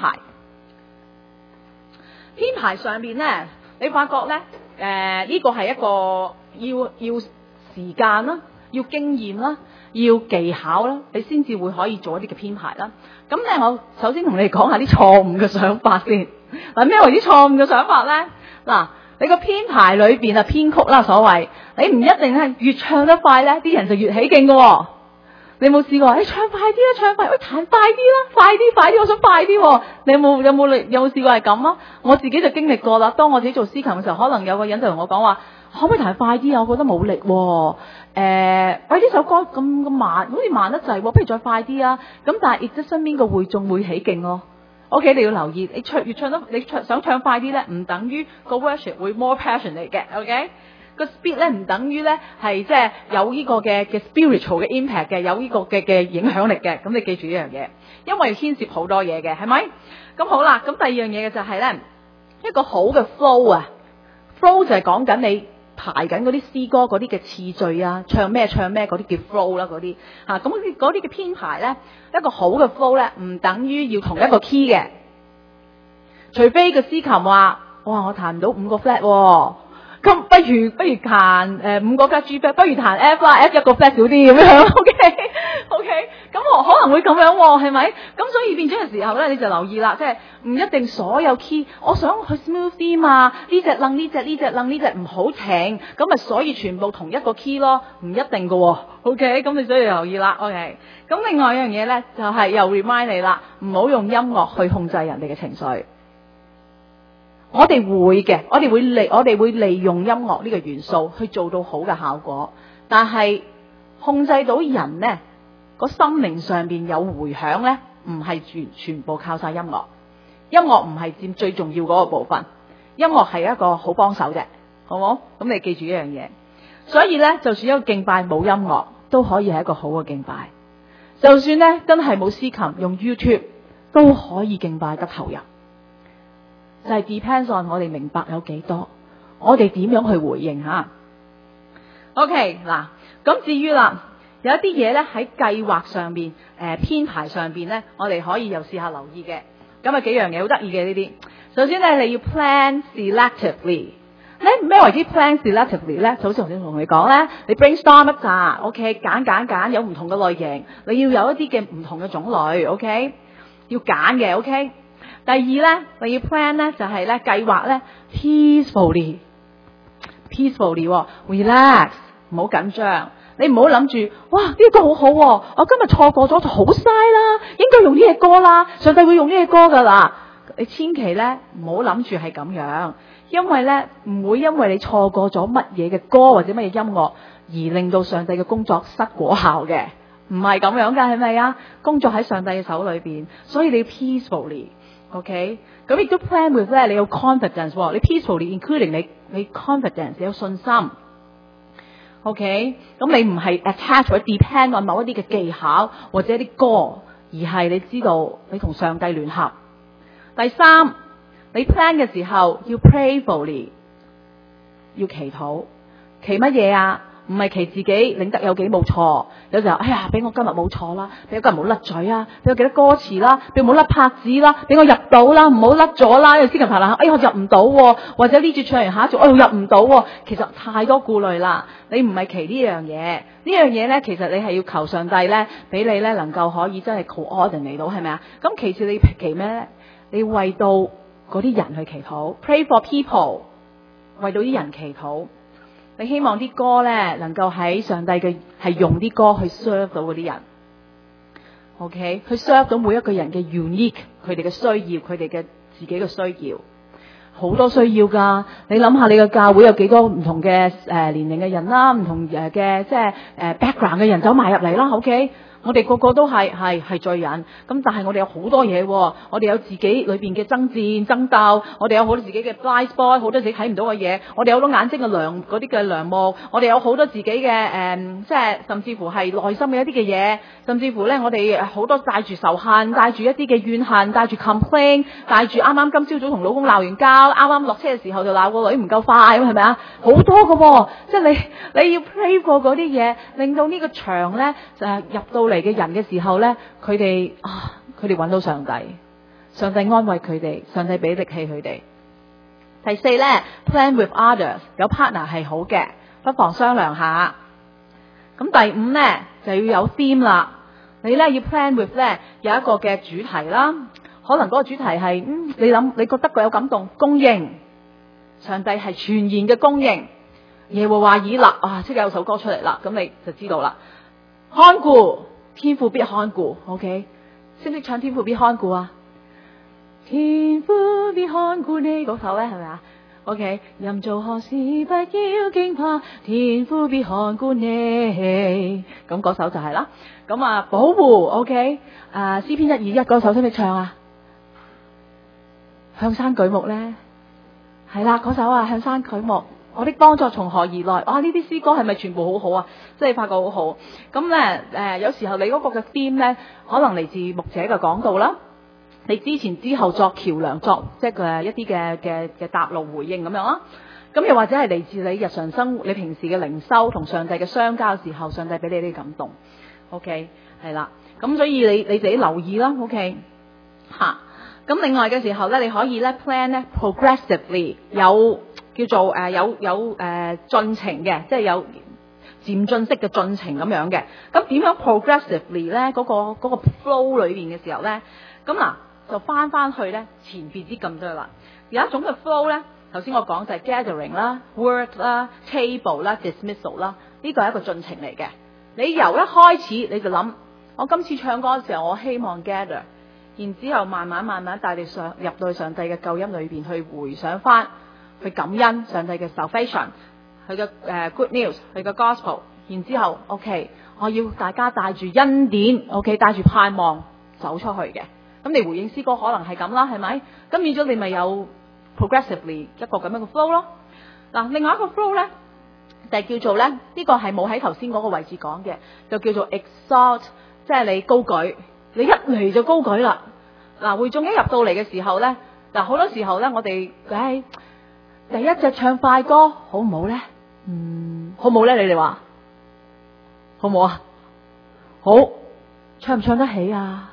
上邊咧，你發覺咧呢個係一個要時間啦，要經驗啦，要技巧啦，你先至會可以做一啲嘅編排啦。咁咧，我首先同你講下啲錯誤嘅想法先。嗱，咩為之錯誤嘅想法咧？嗱，你個編排裏邊啊，編曲啦，所謂你唔一定係越唱得快咧，啲人就越起勁㗎。你有冇試過？你唱快啲啦，唱快，喂，彈快啲啦，快啲，我想快啲。你有冇試過係咁啊？我自己就經歷過啦。當我自己做司琴嘅時候，可能有個人就同我講話，可唔可以彈快啲啊？我覺得冇力。喂，呢首歌咁慢，好似慢得滯，不如再快啲啊！咁但係亦都身邊個會眾會起勁咯。OK， 你要留意，你想唱快啲咧，唔等於個 worship 會 more passionate 嘅。OK， 個 speed 咧唔等於咧係即係有呢個嘅 spiritual 嘅 impact 嘅，有呢個嘅影響力嘅。咁你記住呢樣嘢，因為牽涉好多嘢嘅，係咪？咁好啦，咁第二樣嘢嘅就係咧， 一個好嘅 flow 啊 ，flow 就係講緊你排緊嗰啲詩歌嗰啲嘅次序啊，唱咩嗰啲叫 flow 啦，嗰啲咁嗰啲嘅編排咧，一個好嘅 flow 咧，唔等於要同一個 key 嘅，除非個司琴話，哇，我彈唔到5個 flat 喎。咁不如彈5個 flat G flat， 不如彈 F 啦 ，F 一個 flat 少啲咁樣 ，OK， 咁我可能會咁樣喎，係咪？咁所以變咗嘅時候咧，你就留意啦，即係唔一定所有 key， 我想去 smooth 啲嘛，呢隻楞呢隻唔好停，咁咪所以全部同一個 key 咯，唔一定㗎喎 ，OK， 咁你所以留意啦 ，OK， 咁另外一樣嘢咧就係又 remind 你啦，唔好用音樂去控制人哋嘅情緒。我哋會嘅，我哋會利用音樂呢個元素去做到好嘅效果，但係控制到人呢個心靈上邊有回響呢，唔係全部靠晒音樂。音樂唔係佔最重要嗰個部分，音樂係一個好幫手啫，好冇？咁你記住一樣嘢，所以呢，就算一個敬拜冇音樂，都可以係一個好嘅敬拜。就算呢真係冇司琴，用 YouTube 都可以敬拜得投入。就係 depends on 我哋明白有幾多，我哋點樣去回應吓。OK 嗱，咁至於啦，有一啲嘢咧喺計劃上邊、編排上邊咧，我哋可以又試下留意嘅。咁啊幾樣嘢好得意嘅呢啲。首先咧，你要 plan selectively。咩為之 plan selectively 咧？就好似頭先同你講咧，你 brainstorm 一下 ，OK， 揀有唔同嘅類型，你要有一啲嘅唔同嘅種類 ，OK， 要揀嘅 ，OK。第二咧，你要 plan 咧，就係咧計劃咧 peacefully relax， 唔好緊張。你唔好諗住，哇呢個好好，我今日錯過咗就好嘥啦，應該用呢隻歌啦，上帝會用呢隻歌噶啦。你千祈咧唔好諗住係咁樣，因為咧唔會因為你錯過咗乜嘢嘅歌或者乜嘢音樂而令到上帝嘅工作失果效嘅，唔係咁樣噶，係咪啊？工作喺上帝嘅手裏邊，所以你要 peacefully。OK， 咁亦都 plan with 咧，你有 confidence， 你 peacefully including 你 confidence， 你有信心。OK， 咁你唔係 attach 或者 depend on 某一啲嘅技巧或者一啲歌，而係你知道你同上帝聯合。第三，你 plan 嘅時候要 prayfully， 要祈禱，祈乜嘢啊？唔係祈自己領得有幾冇錯，有時候哎呀俾我今日冇錯啦，俾我今日冇甩嘴啊，俾我記得歌詞啦，俾我冇甩拍子啦，俾我入到啦，唔好甩咗啦，有司琴彈啦，哎呀我入唔到，或者呢節唱完下一節，哎呀入唔到，其實太多顧慮啦。你唔係祈呢樣嘢，呢樣嘢咧，其實你係要求上帝咧，俾你咧能夠可以真係 coordinate 到，係咪啊？咁其次你祈咩咧？你為到嗰啲人去祈禱 ，pray for people， 為到啲人祈禱。你希望啲歌咧能夠喺上帝嘅係用啲歌去 serve 到嗰啲人 ，OK， 去 serve 到每一個人嘅 unique， 佢哋嘅需要，佢哋嘅自己嘅需要，好多需要噶。你諗下你嘅教會有幾多唔同嘅年齡嘅人啦，唔同嘅即係background 嘅人走埋入嚟啦 ，OK。我哋個個都係罪人，咁但係我哋有好多嘢，我哋有自己裏邊嘅爭戰爭鬥，我哋有好多自己嘅 blind spot， 好多自己睇唔到嘅嘢，我哋有好多眼睛嘅嗰啲嘅梁木，我哋有好多自己嘅即係甚至乎係內心嘅一啲嘅嘢，甚至乎咧我哋好多帶住仇恨，帶住一啲嘅怨恨，帶住 complain， 帶住啱啱今朝早同老公鬧完交，啱啱落車嘅時候就鬧個女唔夠快，咁係咪啊？好多嘅，即係你要 pray for 嗰啲嘢，令到呢個場咧就係入到嚟嘅人嘅時候咧，佢哋揾到上帝，上帝安慰佢哋，上帝俾力氣佢哋。第四咧 plan with others， 有 partner 係好嘅，不妨商量下。咁第五咧就要有 theme 啦，你咧要 plan with 咧有一個嘅主題啦，可能嗰個主題係你覺得佢有感動，供應，上帝係全然嘅供應，耶和華以勒即刻有首歌出嚟啦，咁你就知道啦。看顧，天父必看顧 ，OK， 識唔識唱天父必看顧啊？天父必看顧你嗰首咧係咪啊 ？OK， 任做何事不要驚怕，天父必看顧你，咁嗰首就係啦。咁保護 ，OK， 詩篇121嗰首識唔識唱啊？向山舉目咧，係啦嗰首向山舉目。我的幫助從何而來？呢啲詩歌係咪全部好好啊？即係發覺好好。咁咧有時候你嗰個嘅 theme 咧，可能嚟自牧者嘅講道啦， 你之前之後作橋梁，作即係一啲嘅答路回應咁樣啦。咁又或者係嚟自你日常生活，你平時嘅靈修同上帝嘅相交嘅時候，上帝俾你啲感動。OK， 係啦。咁所以你自己留意啦。OK， 嚇。咁另外嘅時候咧，你可以咧 plan 咧 progressively 有叫做有進程嘅，即係有漸進式嘅進程咁樣嘅。咁點樣 progressively 咧？嗰個 flow 裏邊嘅時候咧，咁嗱就翻去咧前邊啲咁多啦。有一種嘅 flow 咧，頭先我講就係 gathering 啦、work 啦、table 啦、dismissal 啦，呢個係一個進程嚟嘅。你由一開始你就諗，我今次唱歌嘅時候，我希望 gather。然之後慢慢帶你入到上帝嘅救恩裏邊，去回想翻，去感恩上帝嘅 salvation， 佢嘅good news， 佢嘅 gospel。然之後 OK， 我要大家帶住恩典 ，OK， 帶住盼望走出去嘅。咁你回應詩歌可能係咁啦，係咪？咁變咗你咪有 progressively 一個咁樣嘅 flow 咯。嗱，另外一個 flow 咧就係叫做咧，呢個係冇喺頭先嗰個位置講嘅，就叫做 exalt， 即係你高舉。你一嚟就高舉啦！嗱，會眾一入到嚟嘅時候咧，嗱好多時候咧，我哋第一隻唱快歌好唔好咧？好唔好咧？你哋話好唔好啊？好，唱唔唱得起啊？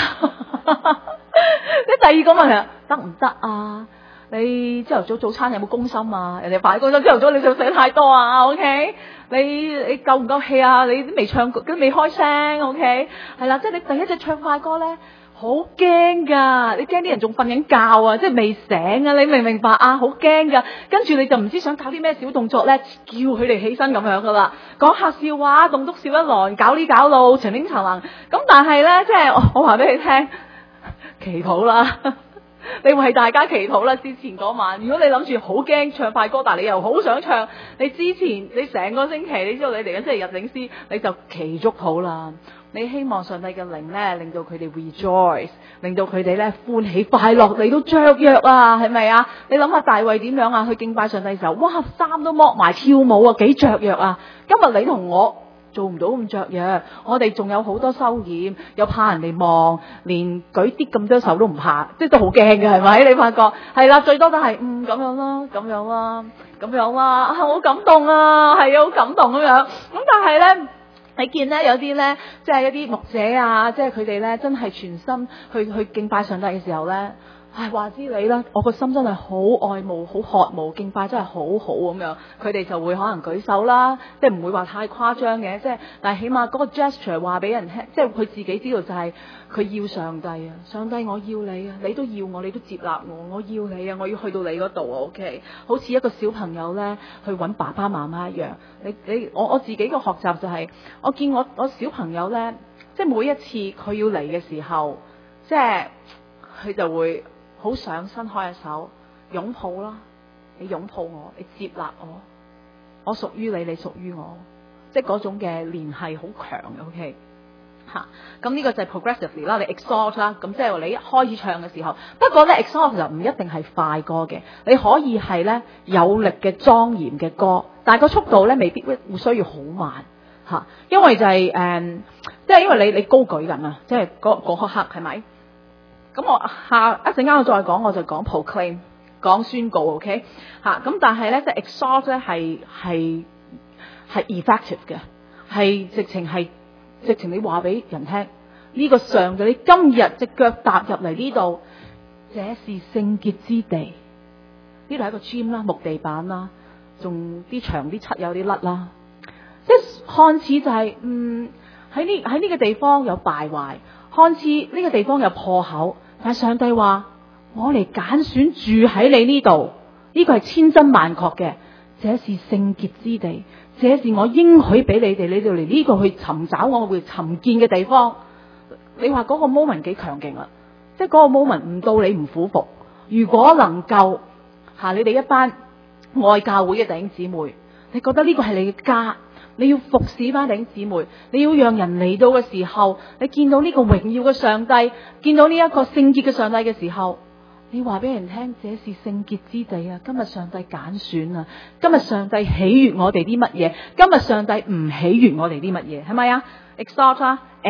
你第二個問題得唔得啊？你朝頭早早餐有冇攻心啊？人哋快歌咗朝頭早你就寫太多啊 ？OK， 你夠唔夠氣啊？你都未唱，都未開聲 ，OK， 係啦，即係你第一隻唱快歌咧，好驚噶，你驚啲人仲瞓緊覺啊，即係未醒啊，你明唔明白啊？好驚噶，跟住你就唔知想搞啲咩小動作咧，叫佢哋起身咁樣噶啦，講下笑話，棟篤笑一來，搞呢搞路，情景層能，咁但係咧，即係我話俾你聽，祈禱啦。你為大家祈禱啦！之前嗰晚，如果你諗住好驚唱快歌，但係你又好想唱，你之前你成個星期，你知道你嚟緊星期日領詩，你就祈祝好啦。你希望上帝嘅靈咧，令到佢哋 rejoice， 令到佢哋咧歡喜快樂，你都雀躍啊，係咪啊？你諗下大衛點樣啊？去敬拜上帝嘅時候，哇，衫都剝埋跳舞啊，幾雀躍啊！今日你同我做唔到咁雀躍，我哋仲有好多收斂，又怕人哋望，連舉啲咁多手都唔怕，即係都好驚嘅，係咪？你發覺係啦，最多都係咁樣啦，咁樣啦，咁樣啦，好感動啊，係啊，好感動咁樣。咁但係咧，你見咧有啲咧，即係一啲牧者啊，即係佢哋咧真係全心去敬拜上帝嘅時候咧。唉，話知你啦，我個心真係好愛慕、好渴慕敬拜，真係好好咁樣。佢哋就會可能舉手啦，即係唔會話太誇張嘅，即係但係起碼嗰個 gesture 話俾人聽，即係佢自己知道就係佢要上帝啊！上帝我要你啊！你都要我，你都接納我，我要你啊！我要去到你嗰度啊 ！OK， 好似一個小朋友咧去揾爸爸媽媽一樣。我自己嘅學習就係、我見我小朋友咧，即係每一次佢要嚟嘅時候，即係佢就會。好想伸開隻手擁抱啦，你擁抱我，你接納我屬於你，你屬於我，即係嗰種嘅聯繫好強嘅 ，OK 吓。咁呢個就係 progressively 啦，你 exalt 啦，咁即係話你一開始唱嘅時候，不過咧 exalt 就唔一定係快歌嘅，你可以係咧有力嘅莊嚴嘅歌，但係個速度咧未必會需要好慢吓，因為就係即係因為你高舉緊啊，即係嗰刻係咪？咁我下一陣間我再講，我就講 proclaim， 講宣告 ，OK 吓。咁但係咧，即係 exalt 咧係 effective 嘅，係直情你話俾人聽呢個上帝，你今日隻腳踏入嚟呢度，這是聖潔之地。呢度係一個 gym 啦，木地板啦，仲啲牆啲漆有啲甩啦，即係看似就係喺呢個地方有敗壞。看似呢個地方有破口，但係上帝話我嚟揀選住喺你呢度，呢個係千真萬確嘅，這是聖潔之地，這是我應許俾你哋，你哋嚟呢度去尋找我會尋見嘅地方。你話嗰個 moment 幾強勁啦，即係嗰個 moment 唔到你唔俯服。如果能夠你哋一班愛教會嘅弟兄姊妹，你覺得呢個係你嘅家。你要服侍班弟兄姊妹，你要讓人嚟到嘅時候，你見到呢個榮耀嘅上帝，見到呢一個聖潔嘅上帝嘅時候，你話俾人聽，這是聖潔之地啊！今日上帝揀選啊！今日上帝喜悅我哋啲乜嘢？今日上帝唔喜悅我哋啲乜嘢？係咪啊？Exalt 啦 ，and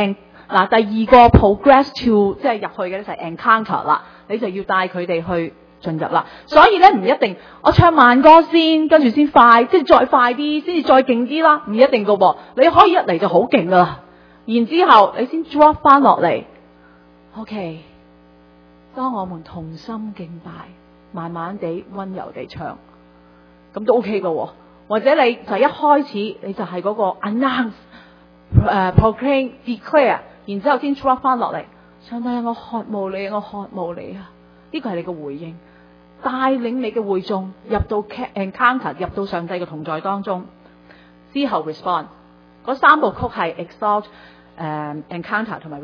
嗱，第二個 progress to 即係入去嘅咧就係 encounter 啦，你就要帶佢哋去進入啦。所以咧唔一定我唱慢歌先，跟住先快，即係再快啲，先至再勁啲啦，唔一定噶噃。你可以一嚟就好勁噶啦，然之後你先 drop 翻落嚟。OK， 當我們同心敬拜，慢慢地溫柔地唱，咁都 OK 噶喎。或者你就一開始你就係嗰個 announce、proclaim、declare， 然之後先 drop 翻落嚟。上帝啊，我渴慕你，我渴慕你啊！呢個係你嘅回應，帶領你嘅會眾入到 encounter， 入到上帝嘅同在當中。之後 respond， 嗰三部曲係 exalt、encounter 同埋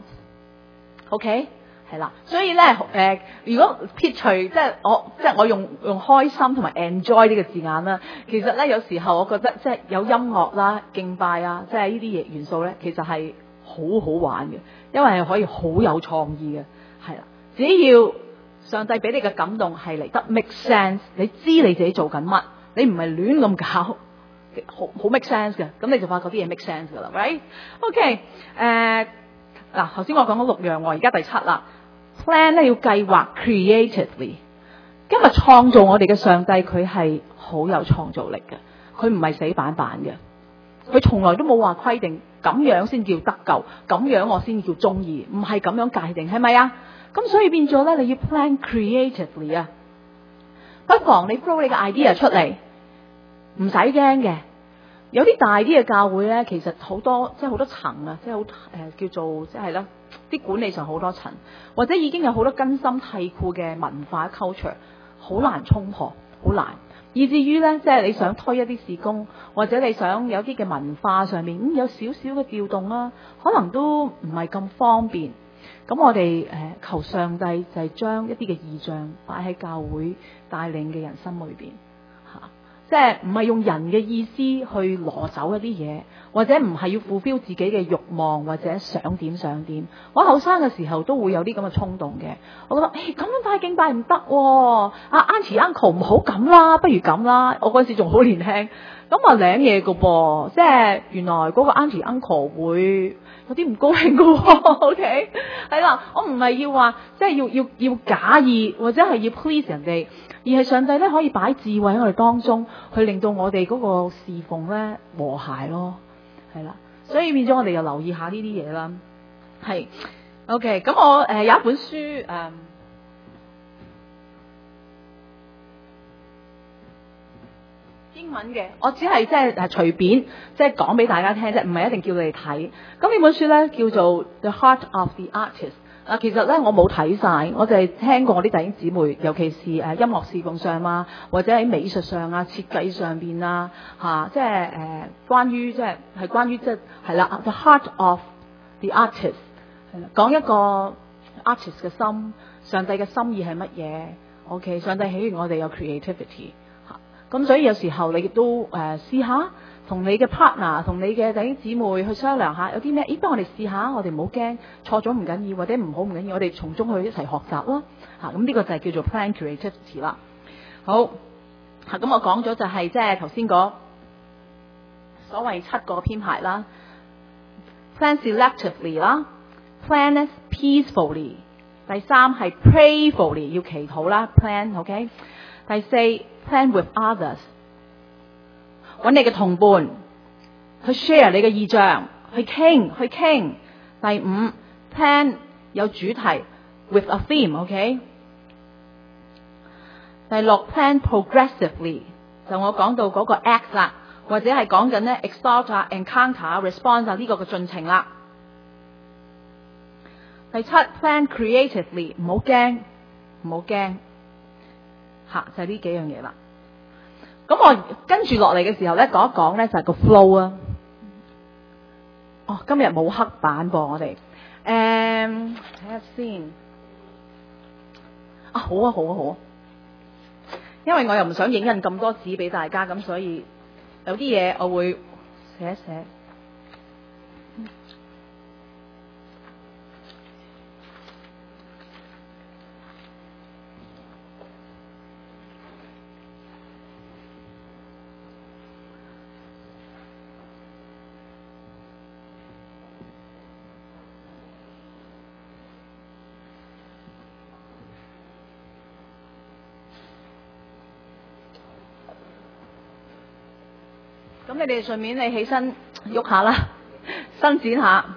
response。OK？係啦，所以咧如果撇除即係我用開心同埋 enjoy 呢個字眼啦，其實咧有時候我覺得即係有音樂啦、敬拜啊，即係呢啲嘢元素咧，其實係好好玩嘅，因為係可以好有創意嘅，係啦。只要上帝俾你嘅感動係嚟得 make sense， 你知你自己做緊乜，你唔係亂咁搞，好 make sense 嘅，咁你就發覺啲嘢 make sense 噶啦 ，right？OK， 嗱，頭先我講咗6樣，而家第7啦。plan 咧要計劃 creatively。今日創造我哋嘅上帝，佢係好有創造力嘅，佢唔係死板板嘅，佢從來都冇話規定咁樣先叫得救，咁樣我先叫中意，唔係咁樣界定，係咪啊？咁所以變咗咧，你要 plan creatively 啊，不妨你 throw 你嘅 idea 出嚟，唔使驚嘅。有啲大啲嘅教會咧，其實好多即係好多層啊，即係好叫做即係啦，啲管理上好多層，或者已經有好多根深蒂固嘅文化 culture， 好難衝破，好難，以至於咧即係你想推一啲事工，或者你想有啲嘅文化上面有少少嘅調動啦，可能都唔係咁方便。咁我哋求上帝就係將一啲嘅異象擺喺教會帶領嘅人心裏邊。即係唔係用人嘅意思去攞走一啲嘢，或者唔係要fulfill自己嘅慾望，或者想點想點。我後生嘅時候都會有啲咁嘅衝動嘅，我覺得咁樣太敬拜唔得喎，Auntie Uncle 唔好咁啦，不如咁啦。我嗰陣時仲好年輕，咁啊領嘢㗎噃，即係原來嗰個 Auntie Uncle 會有啲唔高興㗎喎。OK， 係啦，我唔係要話即係要假意，或者係要 please 人哋。而係上帝咧可以擺智慧喺我哋當中，去令到我哋嗰個侍奉咧和諧咯，係啦。所以變咗我哋又留意下呢啲嘢啦。係 OK， 咁我有一本書英文嘅，我只係即係隨便即係講俾大家聽啫，唔係一定叫你哋睇。咁呢本書咧叫做 The Heart of the Artist。嗱，其實咧我冇睇晒，我就係聽過我啲弟兄姊妹，尤其是音樂侍奉上啊，或者喺美術上啊、設計上邊啊，即係關於即係關於即係啦 ，The Heart of the Artist 係啦，講一個 artist 嘅心，上帝嘅心意係乜嘢 ？OK， 上帝喜悅我哋有 creativity 咁所以有時候你亦都試下。同你嘅 partner， 同你嘅弟兄姊妹去商量下，有啲咩？不如我哋試下，我哋唔好驚，錯咗唔緊要，或者唔好唔緊要，我哋從中去一齊學習啦。咁呢個就係叫做 plan creativity 啦。好，咁我講咗就係即係頭先嗰所謂7個編排啦 ，plan selectively 啦 ，plan peacefully， 第3係 prayfully 要祈禱啦 ，plan OK， 第4 plan with others。揾你嘅同伴去 share 你嘅意象，去傾。第5 plan 有主題 with a theme，OK。第6 plan progressively 就我講到嗰個 act 啦，或者係講緊咧 exalt、encounter、response 呢個嘅進程啦。第7 plan creatively 唔好驚，就係呢幾樣嘢啦。咁我跟住落嚟嘅時候咧，講一講咧就係個 flow 啊。今日冇黑板噃，我哋睇下先。好啊。因為我又唔想影印咁多紙俾大家，咁所以有啲嘢我會寫一寫。 咁你哋順便你起身喐下啦，伸展下。